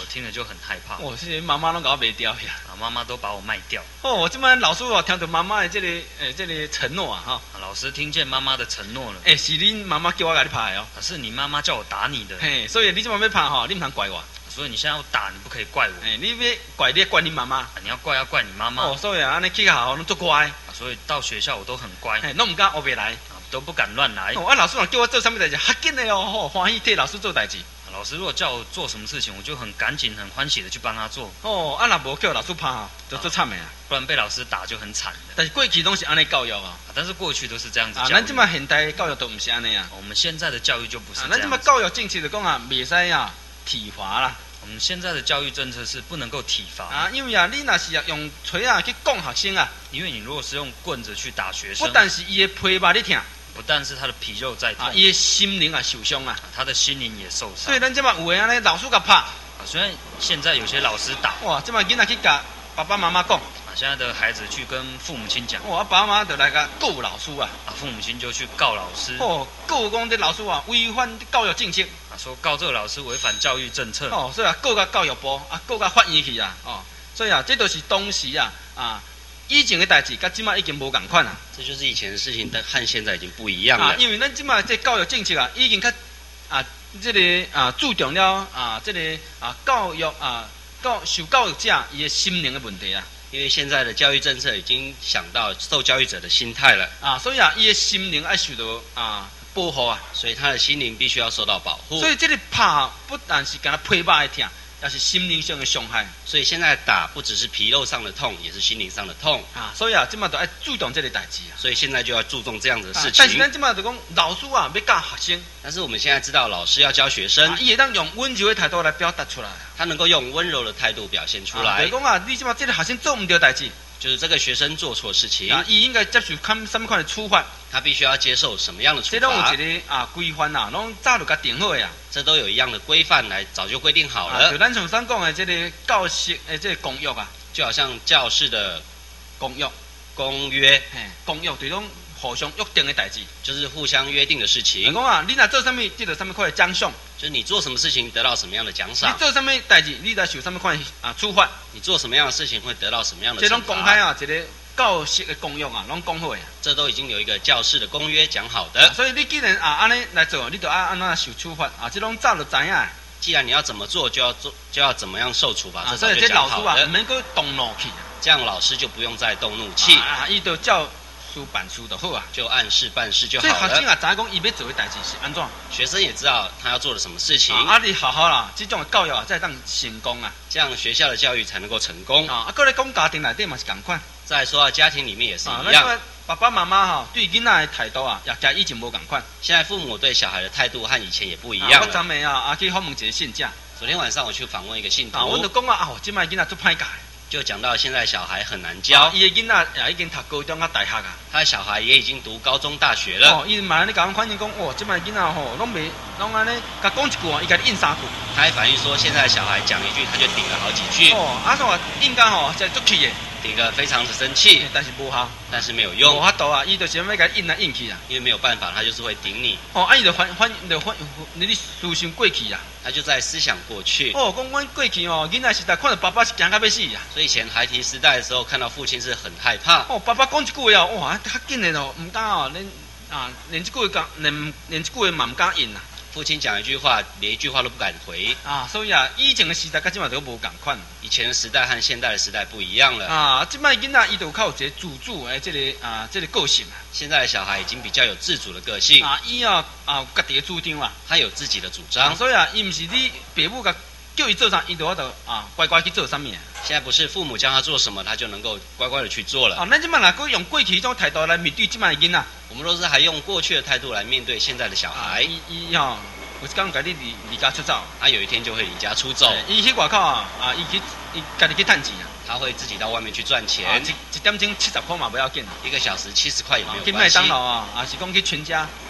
我听了就很害怕。 哦，这些妈妈拢搞我卖掉呀！ 啊，妈妈都把我卖掉。 哦，我这摆老师哦，听到妈妈的这个诶，这个承诺啊，哈， 啊，老师听见妈妈的承诺了。 诶，是恁妈妈叫我甲你拍的哦。 可是你妈妈叫我打你的。 嘿，所以你这摆要拍吼，你唔通怪我。 所以你现在要打，你不可以怪我。 诶，你要怪你要怪你妈妈。 啊，你要怪要怪你妈妈。 哦，所以啊，安尼去学校拢足乖。 啊，所以到学校我都很乖。 嘿，拢唔敢学袂来。 啊，都不敢乱来。 哦，啊，老师若叫我做啥物代志，较紧的哦，吼，欢喜替老师做代志。 老师如果叫我做什么事情，我就很赶紧、很欢喜的去帮他做。 哦，啊，若无叫老师拍吼，就做惨的啊。 不然被老师打就很惨的。 但是过去拢是安尼教育啊。 啊，但是过去都是这样子教育。啊，咱即摆现代教育都唔是安尼啊。 我们现在的教育就不是这样子。 啊，咱即摆教育政策就讲啊，袂使啊体罚啦。 我们现在的教育政策是不能够体罚啊，因为啊，你若是啊用锤啊去讲学生啊， 因为你如果是用棍子去打学生， 不但是伊的皮肉你痛。 不但是他的皮肉在痛， 啊，伊的心灵啊受伤啊， 他的心灵也受伤。 所以咱即摆有诶安尼老师甲拍，啊， 虽然现在有些老师打， 哇，即摆囡仔去甲爸爸妈妈讲， 啊，现在的孩子去跟父母亲讲， 哇，爸爸妈妈就来甲告老师啊， 啊，父母亲就去告老师， 哦，告讲这老师啊违反教育政策， 啊，说告这个老师违反教育政策， 哦，所以啊告甲教育部啊告甲法院去啊，哦，所以啊这都是当时啊啊。以前的代志，甲即摆已经无共款啦。 这就是以前的事情，但和现在已经不一样了。 啊，因为咱即摆这教育政策啊，已经较啊，这个啊注重了啊，这个啊教育啊教受教育者伊的心灵的问题啊。 因为现在的教育政策已经想到受教育者的心态了。 啊，所以啊，伊的心灵爱受到啊保护啊， 所以他的心灵必须要受到保护。 所以这个拍不但是敢若皮肉的痛。也是心灵上的伤害， 所以现在打不只是皮肉上的痛，也是心灵上的痛啊！所以啊，即马都要注重这个代志啊！ 所以现在就要注重这样子的事情。啊、 但是咱即马就讲老师啊，要教学生， 但是我们现在知道老师要教学生， 伊会当用温柔的态度来表达出来， 他能够用温柔的态度表现出来。 就是讲啊，你即马这个学生做唔对代志， 就是这个学生做错事情， 啊，伊应该接受看什么款的处罚？ 他必须要接受什么样的处罚？ 这拢有一个啊规范啊，拢早就甲定好的啊。 这都有一样的规范来，早就规定好了。 啊、就咱上上讲的这个教室的这个公约啊， 就好像教室的公约、 公约， 嘿，公约对种互相约定的代志， 就是互相约定的事情。 讲啊，你若做什么，得到什么款的奖赏， 就是你做什么事情得到什么样的奖赏。 你做什么代志，你得受什么款啊处罚。 你做什么样的事情会得到什么样的惩罚。 这种公开啊，一个教室的公约啊，拢讲好的。 这都已经有一个教室的公约讲好的。 啊、所以你既然啊安尼来做，你就要安怎受处罚啊？这种早就知影。 既然你要怎么做，就要做，就要怎么样受处罚。 啊、 这所以这老师啊，唔免够动怒气。 这样老师就不用再动怒气。 啊，伊就照书办书就好啊， 就按事办事就好了。 所以学生啊，知影讲伊要做的代志是安怎？ 学生也知道他要做的什么事情。 啊，你好好啦，这种教育啊，才当成功啊。 这样学校的教育才能够成功。 啊，啊，过来讲家庭内底嘛是共款。 再说到家庭里面也是一样。 啊、爸爸妈妈哈对囡仔的态度啊，也甲以前无共款。 现在父母对小孩的态度和以前也不一样了。 啊、我昨暝啊，啊去访问一个信者。 昨天晚上我去访问一个信徒。 啊，我就讲啊，哦，即摆囡仔足歹教。 就讲到现在小孩很难教， 伊的囡仔也已經讀高中啊、大學啊， 他的小孩也已經讀高中、大學了。 哦，伊嘛咧甲阮反映講，哦，即擺囡仔吼，攏袂，攏安尼，甲講一句啊，伊甲你應三句。 他還反映說，現在的小孩講一句，他就頂了好幾句。 哦，啊說應該吼，真足氣嘅， 頂得非常的生氣， 但是無效， 但是沒有用。 無法度啊，伊就是要甲你應來應去啊， 因為沒有辦法，他就是會頂你。 哦，啊伊就反反就反，你你思想過去啊。 他就在思想過去。 哦，講阮過去哦，囡仔時代看到爸爸是驚到要死啊。 所以以前孩提時代的時候，看到父親是很害怕。 哦，爸爸講一句啊，哇，較緊的哦，唔敢哦，連啊連一句講，連連一句嘛唔敢應啊。 父親講一句話，連一句話都不敢回啊，所以啊，以前的時代跟今嘛都無共款。 以前的時代和現代的時代不一樣了。 啊，即擺囡仔伊就較有一個自主誒，這個啊，這個個性啊。 現在的小孩已經比較有自主的個性。 啊，伊啊啊，家己的主張啊， 他有自己的主張。 啊、所以啊，伊唔是你父母甲叫伊做啥，伊就我就啊乖乖去做啥物啊。 現在不是父母教他做什麼，他就能夠乖乖的去做了。 啊，咱即擺若佫用過去迄種態度來面對即擺囡仔， 我們都是還用過去的態度來面對現在的小孩。 伊伊吼。有一天，家己離離家出走， 他有一天就會離家出走。 伊去外口啊，啊，伊去伊家己去賺錢啊。 他會自己到外面去賺錢。 啊、一一點鐘七十塊嘛不要緊， 一個小時七十塊也沒有關係。 去麥當勞啊，啊是講去全家，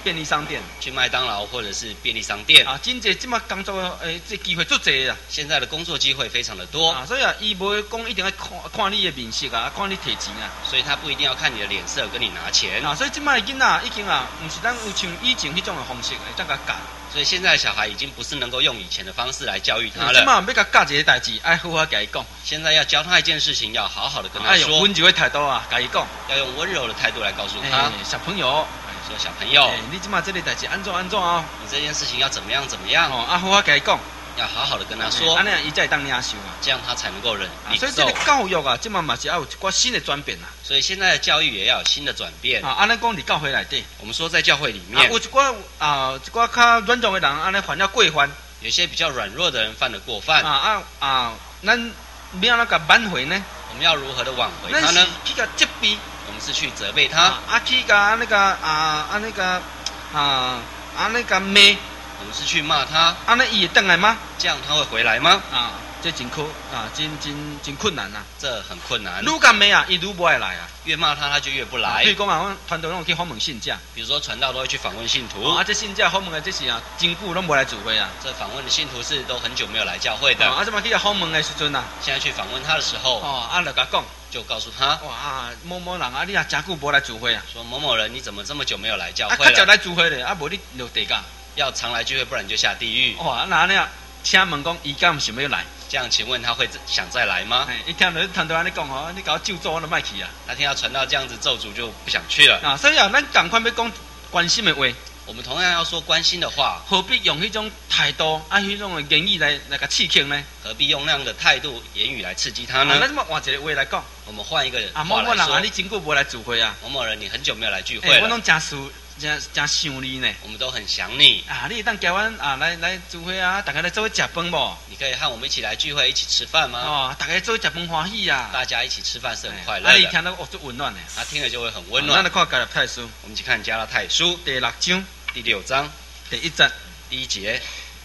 便利商店去麦当劳或者是便利商店。 啊，真济即马工作诶，这机会足济啊。 现在的工作机会非常的多， 啊，所以啊，伊无讲一定要看看你的面色啊，看你摕钱啊。 所以他不一定要看你的脸色跟你拿钱。 啊，所以即摆的囡仔已经啊，毋是咱有像以前迄种的方式会当甲教。 所以现在的小孩已经不是能够用以前的方式来教育他了。 即摆要甲教一个代志，爱好好甲伊讲， 现在要教他一件事情，要好好的跟他爱用说， 温柔的态度啊，甲伊讲。 要用温柔的态度来告诉他。 哎，小朋友， 说小朋友， 哎，你即摆这个代志安怎安怎哦？ 你这件事情要怎么样怎么样？ 哦，啊，好好甲伊讲， 要好好的跟他说， 安尼伊才会当领受啊。 这样他才能够忍啊， 领受所以这个。教育啊，即摆嘛是要有一寡新的转变啊。 所以现在的教育也要有新的转变。 啊，安尼讲伫教会内底， 我们说在教会里啊， 面， 有一寡啊，一寡较软弱的人，安尼犯了过犯。 有些比较软弱的人犯了过犯， 啊啊啊！咱要安怎甲挽回呢？ 我们要如何的挽回咱是他呢？ 去甲责备， 我们是去责备他， 啊，啊去甲安那个啊安那个啊安那个骂， 我们是去骂他， 安尼伊会倒来吗？ 这样他会回来吗？ 啊，这真可啊，真真真困难啊！ 这很困难。 愈甲骂啊，伊愈无爱来啊。 越骂他，他就越不来比。如讲啊，阮团队拢有去访问信者， 比如说传道都会去访问信徒， 啊，这信者访问的这是啊，真久拢无来聚会啊。 这访问的信徒是都很久没有来教会的。 啊，这么去访问的时阵啊， 现在去访问他的时候， 哦，啊，就甲讲， 就告诉他哇啊，某某人啊，你啊真久无来聚会啊， 说某某人，你怎么这么久没有来教啊， 会了？ 较早来聚会咧，啊，无你落地价。 要常来聚会，不然你就下地狱。 哇，那安尼啊，请问讲，伊敢想要来？ 这样，请问他会想再来吗？ 哎，一听到团队安尼讲吼，你搞我救助我都卖去啊！ 他听到传道这样子咒诅，就不想去了。 啊，所以啊，咱赶快要讲关心的话， 我们同样要说关心的话， 何必用迄种态度啊，迄种的言语来来甲刺激呢？ 何必用那样的态度、言语来刺激他啊， 呢？ 咱这么换一个话来讲， 我们换一个啊，某话来某人啊， 说你，真久无来聚会啊， 某某人，你很久没有来聚会哎，我了， 拢真思真真想你呢。 我们都很想你。 啊，你会当叫阮啊来来聚会啊，大家来做伙食饭无？ 你可以和我们一起来聚会，一起吃饭吗？ 哦，大家做伙食饭欢喜啊！ 大家一起吃饭是很快乐啊，你的， 听到哦，足温暖的。 他听了就会很温咱来暖。 看加勒太书我们一起看加拉太书第六章第六章第一节， 第一节，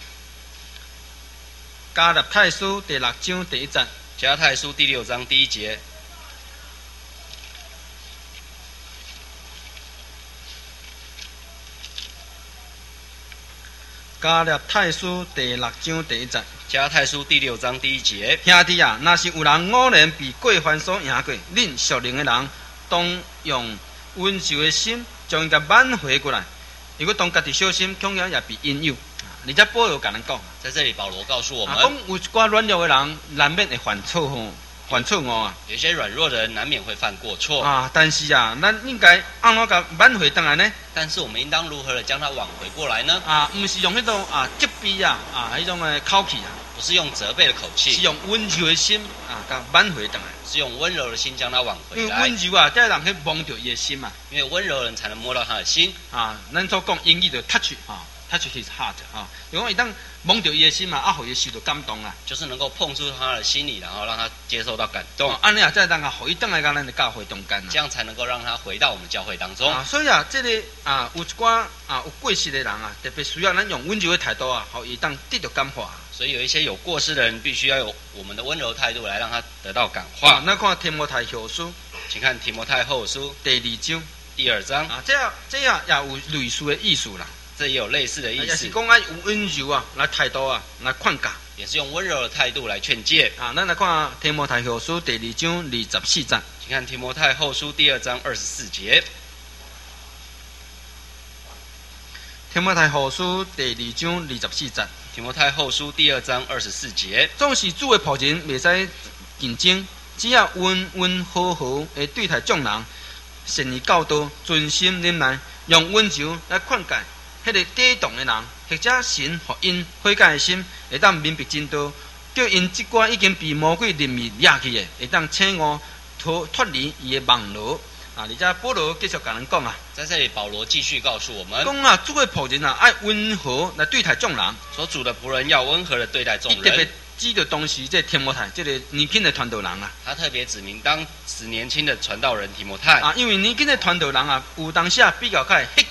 加勒太书第六章第一节。 加拉太书第六章第一节。 加勒太书第六章第一节， 加拉太书第六章第一节， 兄弟啊，若是有人偶然被过犯所赢过，恁属灵的人当用温柔的心将伊甲挽回过来。如果当家己小心，恐吓也被引诱。而且保罗甲咱讲， 在这里保罗告诉我们， 啊，讲有一寡软弱的人难免会犯错吼，犯错误啊。 有些软弱的人难免会犯过错， 啊，但是啊，咱应该安怎甲挽回倒来呢？ 但是我们应当如何的将它挽回过来呢？ 啊，毋是用迄种啊责备啊啊迄种的口气啊， 不是用责备的口是气， 用温柔的心啊甲挽回倒来。 是用温柔的心将它挽因为回来温。柔啊，才会人去摸着伊的心嘛。 因为温柔的人才能摸到他的心。 啊，咱所讲英语就 touch 啊 ，touch his heart 啊，如果伊当摸着伊的心嘛，啊，互伊受到感动啊。 就是能够碰触他的心里，然后让他接受到感动， 哦，安尼啊，才会当啊，互伊倒来甲咱的教会中间啊。 这样才能够让他回到我们教会当中。 啊，所以啊，这个啊，有一寡啊有过失的人啊，特别需要咱用温柔的态度啊，互伊当得到感化。 所以有一些有过失的人，必须要有我们的温柔态度来让他得到感啊化。， 咱看提摩太后书请看提摩太后书第二章第二章， 啊，这样这样也有类似的意思啦， 这也有类似的意思也是，讲啊有温柔啊来态度啊来劝教也是用温柔的态度来劝诫。 啊。咱来看提摩太后书第二章二十四节。 请看提摩太后书第二章二十四节。 提摩太后书第二章二十四节， 提摩太后书第二章二十四节， 总是主的仆人，袂使竞争，只要温温和和的对待众人，善于教导，存心忍耐，用温柔来劝诫迄个跌动的人，或者神互因悔改的心，会当明白真道，叫因即寡已经被魔鬼任意掠去的，会当醒悟脱脱离伊的网罗。啊！而且保罗继续甲咱讲啊， 在这里保罗继续告诉我们， 讲啊，主的仆人啊，爱温和来对待众人。 所主的仆人要温和的对待众伊特别人。 指着当时这提摩太这个年轻的传道人啊， 他特别指明当时年轻的传道人提摩太， 啊，因为年轻的传道人啊，有当时啊比较较会客气，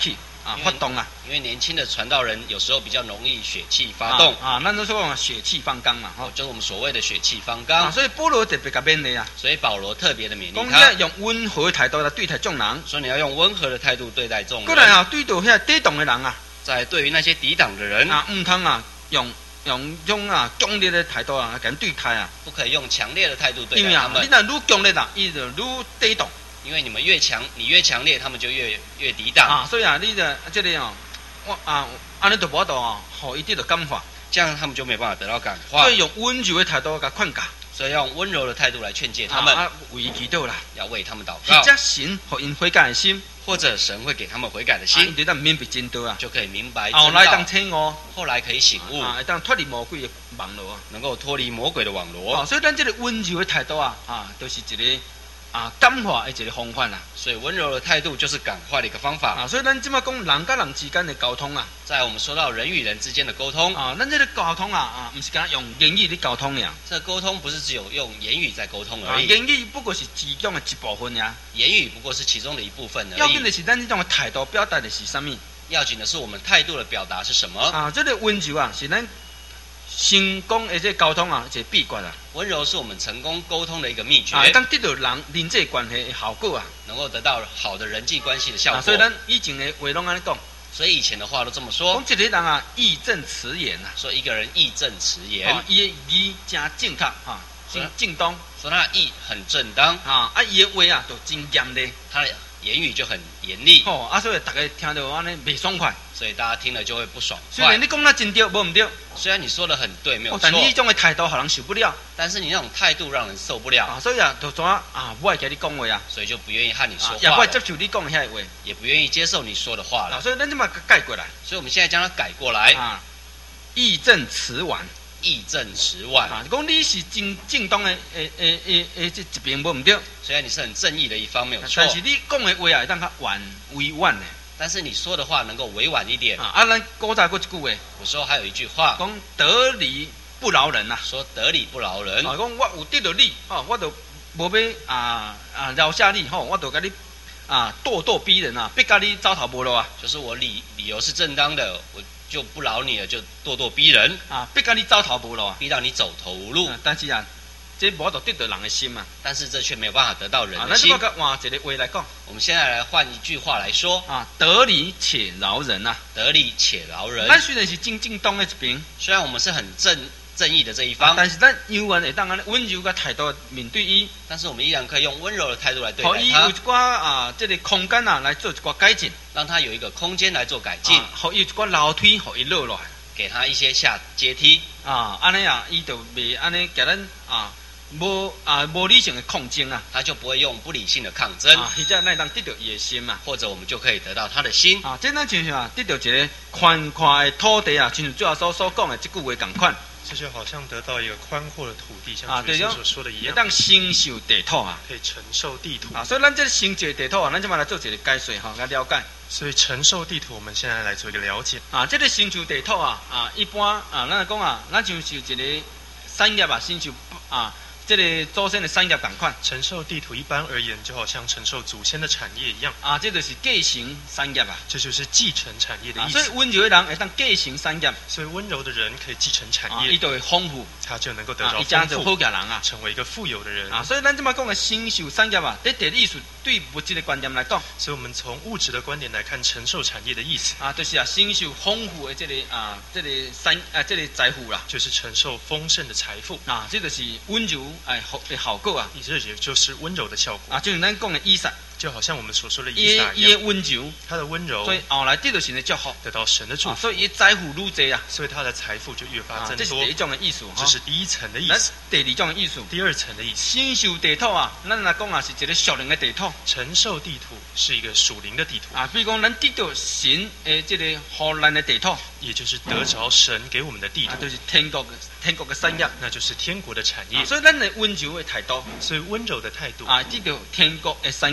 啊因为发动啊。 因为年轻的传道人有时候比较容易血气发动， 啊，咱都说讲血气方刚嘛，吼、 哦，就是我们所谓的血气方啊， 刚。 所以保罗特别甲勉励啊， 所以保罗特别的勉励讲他你，用温和的态度来对待众人。 说你要用温和的态度对待众人。 过来啊，对到遐抵挡的人啊， 在对于那些抵挡的人， 啊，唔通啊，用用种啊强烈的态度啊来跟对待啊， 不可以用强烈的态度对因为啊， 待他们你，若愈强烈啊，伊就愈抵挡因为你们越强，你越强烈，他们就越越抵挡。 啊，所以啊，你的这里哦，我啊，安尼就无度哦，互伊得到感化， 这样他们就没办法得到感化所，以用温柔的态度甲劝教， 所以要用温柔的态度来劝诫他们， 啊，啊为伊祈祷啦， 要为他们祷或告， 者神互因悔改的心， 或者神会给他们悔改的啊，因心， 就当免被真道啊， 就可以明白后来当真道， 醒悟， 后来可以醒悟， 啊，会当脱离魔鬼的网络啊。 能够脱离魔鬼的网哦， 罗。 所以咱这个温柔的态度啊，啊，都、就是一个啊感化的一个方法啦。 所以温柔的态度就是感化的一个方法。 啊，所以咱即马讲人甲人之间的沟通啊， 在我们说到人与人之间的沟通， 啊，咱这个沟通啊，啊，唔是讲用言语的沟通呀， 这沟通不是只有用言语在沟通啊， 而已， 言语不过是其中的一部分呀。 言语不过是其中的一部分而已。 要紧的是咱这种的态度表达的是啥物？ 要紧的是我们态度的表达是什么？ 啊，这个温柔啊，是咱成功的这个沟通啊，一个秘诀啊。 温柔是我们成功沟通的一个秘诀啊，，当得到人人际关系的效果啊。 能够得到好的人际关系的效啊， 果。 所以咱以前的话拢安尼讲， 所以以前的话都这么说讲，一个人啊，义正辞严啊。 说一个人义正辞严哦，，伊的义真正确哈，真是正当说他的义很正当， 啊，啊伊的话啊，都真严厉， 他的言语就很严厉， 吼啊，所以大家听到安尼袂爽快。 所以大家听了就会不爽快。 虽然你讲那真对，无唔对， 虽然你说的很对，没有哦， 错但，你这种的态度，互人受不了但是你那种态度让人受不了， 啊，所以啊，就怎啊，我会甲你讲话啊， 所以就不愿意和你啊说，话了， 也不会接受你讲的遐话也不愿意接受你说的话啊， 了。 所以咱就嘛改过来所以我们现在将它改过来， 啊，义正辞婉义正辞婉。 啊，讲你是真正当的诶诶诶诶这一边无唔对， 虽然你是很正义的一方，没有错但，是你讲的话啊，会当较婉委婉的但是你说的话能够委婉一点。 啊，啊，咱古早过一句话， 有时候还有一句话讲得理不饶人呐。 说得理不饶人， 啊，讲我有得到你，吼，我就无要啊啊饶下你，吼，我就甲你啊咄咄逼人啊，逼甲你走头无路啊， 就是我理理由是正当的，我就不饶你了，就咄咄逼人， 啊，逼甲你走头无路啊。 逼到你走投无路。 啊但是啊，这无得得到人的心嘛。 但是这却没有办法得到人啊， 的心咱这个。换一个话来讲我们现在来换一句话来说： 啊，得理且饶人呐、 得理且饶人。 咱虽然是正正当的一边， 虽然我们是很正正义的这一啊方， 但是咱犹原会当安尼温柔个态度面对伊， 但是我们依然可以用温柔的态度来对待互伊有一他， 寡啊这个空间啊来做一寡改进， 让他有一个空间来做改进， 啊，互伊有一寡楼梯，互伊落落来。 给他一些下阶梯， 啊，安尼啊，伊就袂安尼甲咱啊无啊无理性的抗争啊， 他就不会用不理性的抗争， 啊，或者咱当得到伊的心嘛。 或者我们就可以得到他的心。 啊，这咱亲像啊，得到一个宽阔的土地啊，亲像最后所所讲的这句话共款， 这就好像得到一个宽阔的土地，像啊对就主耶稣所说的一样， 会当承受地土啊。 可以承受地土。 啊，所以咱这个承受地土啊，咱就嘛来做一个解说哈，来了解。 所以承受地土，我们现在来做一个了解。 啊，这个承受地土啊，啊，一般啊，咱来讲啊，咱像是一个产业啊，承受啊，这个祖先的产业共款承受地土一般而言，就好像承受祖先的产业一样， 啊，这就是继承产业啊。 这就是继承产业的啊， 意思。 所以温柔的人会当继承产业， 所以温柔的人可以继承产啊，伊业， 就会丰富， 他就能够得啊， 着伊家就丰富， 好家人啊。 成为一个富有的人。 啊，所以咱即马讲的承受产业啊，在地理艺术对物质的观念来讲， 所以我们从物质的观点来看承受产业的意思， 啊，就是啊，承受丰富的这个啊，这个产啊，这个财富啦， 就是承受丰盛的财富。 啊，这就是温柔哎好的效果啊。 这也就是温柔的效果， 啊，就像咱讲的以撒， 就好像我们所说的伊以撒一样， 的伊的温柔， 他的温柔所以后来得到神的祝福， 得到神的祝啊， 福， 所以伊财富愈多啊， 所以他的财富就越发啊， 增多这是第一。种的意思哈这。是第一层的意咱思， 第二种的意思， 第二层的意思。 承受地土啊，咱来讲啊是一个属灵的地土承受地土是一个属灵的地土， 啊，比如讲咱得到神的这个荷咱的地土也就是得着神给我们的地啊， 土， 就是天国的天国的产业。 那就是天国的产业啊。所以咱的温柔的态度所以温柔的态度啊，得到天国的产业， 可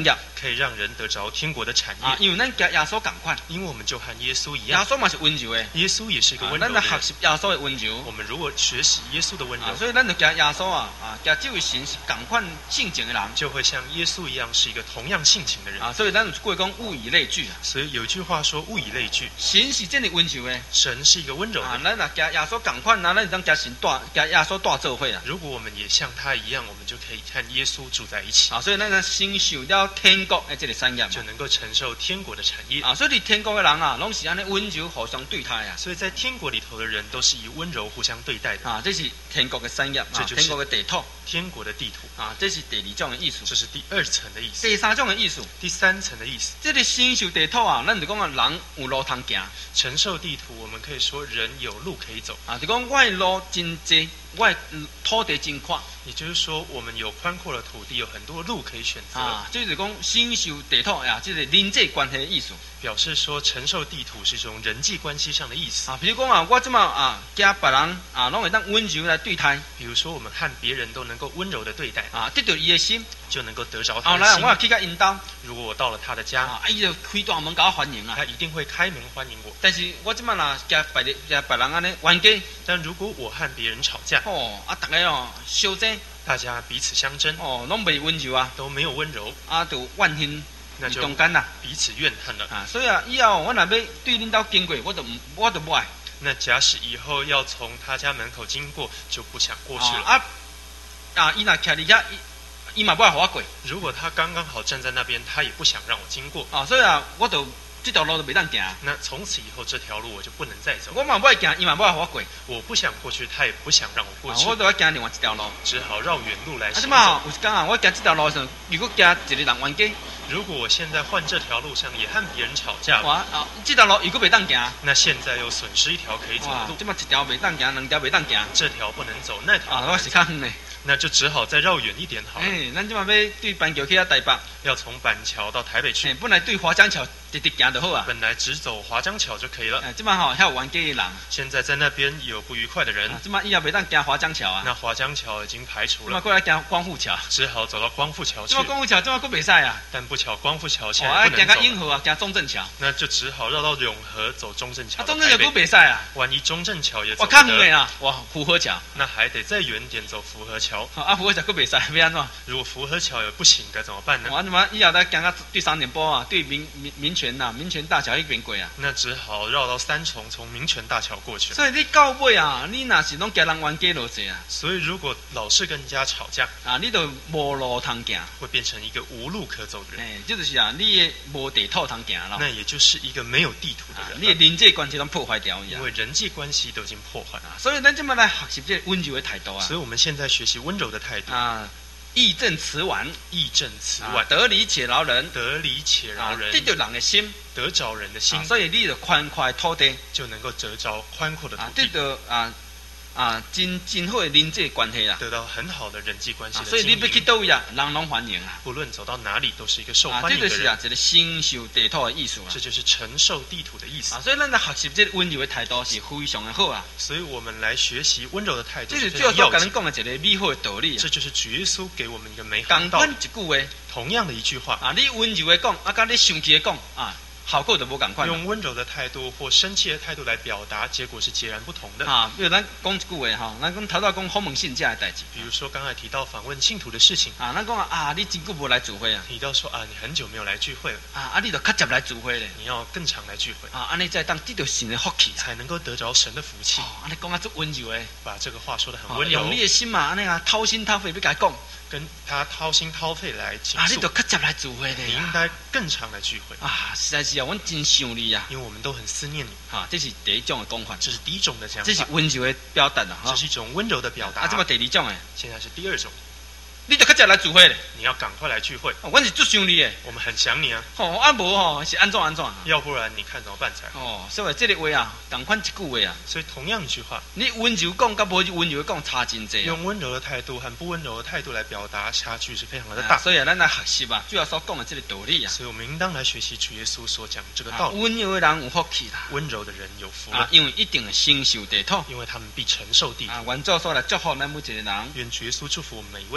可以让人得着天国的产业。 啊，因为咱甲耶稣共款， 因为我们就和耶稣一耶样， 稣嘛是温柔的， 耶稣也是一个啊温柔的人。 咱来学习耶稣的温柔。 我们如果学习耶稣的温柔， 啊，所以咱就甲耶稣啊，啊，甲这位神是共款性情的人。 就会像耶稣一样是一个同样性情的人。 啊，所以咱有过讲物以类聚啊。 所以有一句话说物以类聚， 神是真的温柔的。 神是一个温柔的啊， 人。 咱若甲耶稣共款，那咱就当甲神带，甲耶稣带做伙啊。 如果我们也像他一样，我们就可以和耶稣住在一起， 啊，所以咱呢享受了天国的这个产业嘛。 就能够承受天国的产业。 啊，所以伫天国的人啊，拢是安尼温柔互相对待啊。 所以在天国里头的人都是以温柔互相对待的。 啊，这是天国的产业，啊， 这就是天国的地土。 天国的地图， 啊，这是第二种的意思。 这是第二层的意思。 第三种的意思， 第三层的意思， 这个享受地土啊，咱就讲啊，人有路通行。 承受地图，我们可以说人有路可以走。 啊，就讲我的路真济，我的土地真宽。 也就是说，我们有宽阔的土地，有很多路可以选择。 啊，这就是讲享受地土呀，这个人际关系的意思。 表示说，承受地图是一种人际关系上的意思。 啊，比如讲啊，我即马啊，甲别人啊，拢会当温柔来对待。 比如说，我们和别人都能够温柔的对待， 啊，得到伊的心， 就能够得着后来他的心。 我去甲因兜， 如果我到了他的家， 啊，伊就开大门甲我欢迎啊。 他一定会开门欢迎我。 但是我即马若甲别的甲别人安尼冤家， 但如果我和别人吵架， 哦，啊，逐个哦相争， 大家彼此相争， 哦，拢袂温柔啊， 都没有温柔， 啊，就怨恨伫那就中间啦。 彼此怨恨了。 啊，所以啊，以后我若要对恁兜经过，我就唔，我就不爱。 那假使以后要从他家门口经过，就不想过去了。 啊啊，伊若徛伫遐，伊伊嘛不爱互我过。 如果他刚刚好站在那边，他也不想让我经过。 啊，所以啊，我就这条路就袂当行。 那从此以后这条路我就不能再走。 我嘛不爱行，伊嘛不爱互我过。 我不想过去，他也不想让我过啊， 去， 我就要行另外一条路。 只好绕远路来啊， 行即嘛走。 有一天啊，我行这条路上，如果行一个人冤家， 如果我现在换这条路上也和别人吵架了， 哇啊，这条路如果袂当行， 那现在又损失一条可以走的哇， 路， 即嘛一条袂当行，两条袂当行。 这条不能走，那条啊，我不能走， 是较远的。 那就只好再绕远一点好了。 哎，咱即嘛要对板桥去遐台北， 要从板桥到台北去， 哎，本来对华江桥直直行就好啊。 本来只走华江桥就可以了， 哎，即嘛吼遐有冤家的人，啊， 现在在那边有不愉快的人， 即嘛以后袂当行华江桥啊。 那华江桥已经排除即嘛了， 过来行光复桥， 只好走到光复桥去即嘛。光复桥即嘛佫袂使啊。 但不巧光复桥现哦，啊，行在不能走了， 到永和啊，行中正桥， 那就只好绕到永和走中正桥啊， 到台中正桥佫北。 袂使啊。 万一中正桥也走我不得， 较远的啊，哇，湖河桥， 那还得再远点走福和桥。 好啊，湖河桥佫袂使，要安怎？ 如果福和桥也不行，该怎么办呢？ 我怎么以后再行到对三点半啊，对民民民权呐、民权大桥迄边过啊。 那只好绕到三重，从民权大桥过去了。 所以你到尾啊，你若是拢惊人冤家落济啊， 所以如果老是跟人家吵架， 啊，你就无路通行。 会变成一个无路可走的人， 哎，这就是啊，你的无地土通行咯。 那也就是一个没有地图的啊， 人你的了， 人际关系拢破坏掉去啊因。为人际关系都已经破坏了。 啊，所以咱这么来学习这个温柔的态度啊所。以我们现在学习温柔的态度， 啊，义正辞婉， 义正辞啊婉， 得理且饶人， 得理且饶啊， 人得，着人的心， 得着人的心啊，所以你就宽阔的土地， 就能够得着宽阔的土啊，得地， 着啊啊真真好的人际关系啦。 得到很好的人际关系啊， 的所以你要去经营。 倒位啊，人拢欢迎啊。 不论走到哪里，都是一个受啊， 欢迎的人。 这就是啊，一个享受地土的意思啊这。就是承受地土的意思啊，。所以咱来学习这个温柔的态度是非常的好啊。 所以我们来学习温柔的态度这是是非最后所跟常要紧咱讲的一个美好的道理啊这。就是主耶稣给我们一个美好的共款道理。 一句话同样的一句话， 啊，你温柔的讲，啊，甲你生气的讲啊，效果就无共款啊。 用温柔的态度或生气的态度来表达，结果是截然不同的。 啊，比如咱讲一句话哈，咱讲头头讲访问信者的代志比如说刚才提到访问信徒的事情， 啊，咱讲啊啊，你真久无来聚会啊， 提到说啊，你很久没有来聚会了， 啊啊，你就较接来聚会咧， 你要更常来聚会， 啊，安尼才当得到神的福气啊。 才能够得着神的福气。 哦，安尼讲啊，足温柔的， 把这个话说得很哦温柔用，你的心嘛，安尼啊，掏心掏肺要甲伊讲， 跟他掏心掏肺来倾啊，你诉就。较接来聚会咧你应该更常来聚会， 啊，实在是啊，阮真想你啊， 因为我们都很思念你。 哈，这是第一种的讲法， 这是第一种的讲这是法， 温柔的表达啦，哈这。是一种温柔的表达。 啊，这么第二种的， 现在是第二种， 你就较接来聚会咧， 你要赶快来聚会， 哦，阮是足想你的， 我们很想你啊， 吼，啊无吼是安怎安怎啊？ 要不然你看怎么办才好？ 哦，所以这个话啊，同款一句话啊， 所以同样一句话， 你温柔讲甲无温柔讲差真济啊。 用温柔的态度和不温柔的态度来表达，差距是非常的啊大。 所以啊，咱来学习啊，主要所讲的这个道理啊， 所以我们应当来学习主耶稣所讲这个啊道理。 温柔的人有福气啦， 温柔的人有福啊了，， 因为一定会承受地土因为他们必承受地土。 啊。愿主所来祝福咱每一个人， 愿主耶稣祝福我们每一位。 这就是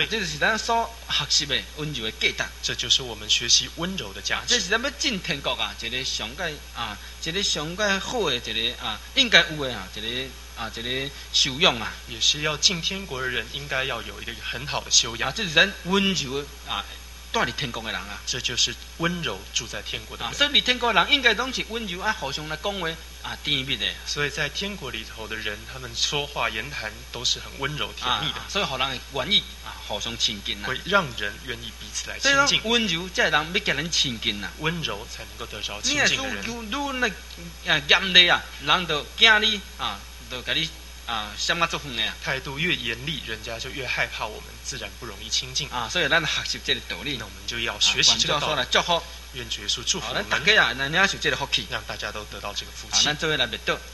咱所学习的温柔的价值。 这就是我们学习温柔的价值。 这是咱要进天国啊，一个上界啊，一个上界好的一个啊，应该有的啊，一个啊，一个修养啊。 也是要进天国的人应该要有一个很好的修养。 啊，这是咱温柔的啊，住伫天国的人啊。 这就是温柔住在天国的人。 啊，所以伫天国的人应该拢是温柔啊，互相来讲话啊，甜蜜的。 所以在天国里头的人，他们说话言谈都是很温柔甜蜜的， 啊、所以互人会愿意啊，互相亲近啊。 会让人愿意彼此来亲近。 温柔才会人要跟人亲近啊。 温柔才能够得着亲你近的人。 你愈那啊严厉啊，人就惊你啊，就甲你啊闪啊足远的啊。 态度越严厉，人家就越害怕我们，自然不容易亲近啊。所以咱学习这个道理， 那我们就要学习这个道理。 来祝福， 愿主耶稣祝福我们。 大家啊，咱领受这个福气， 让大家都得到这个福气。 好，咱做伙来祷告。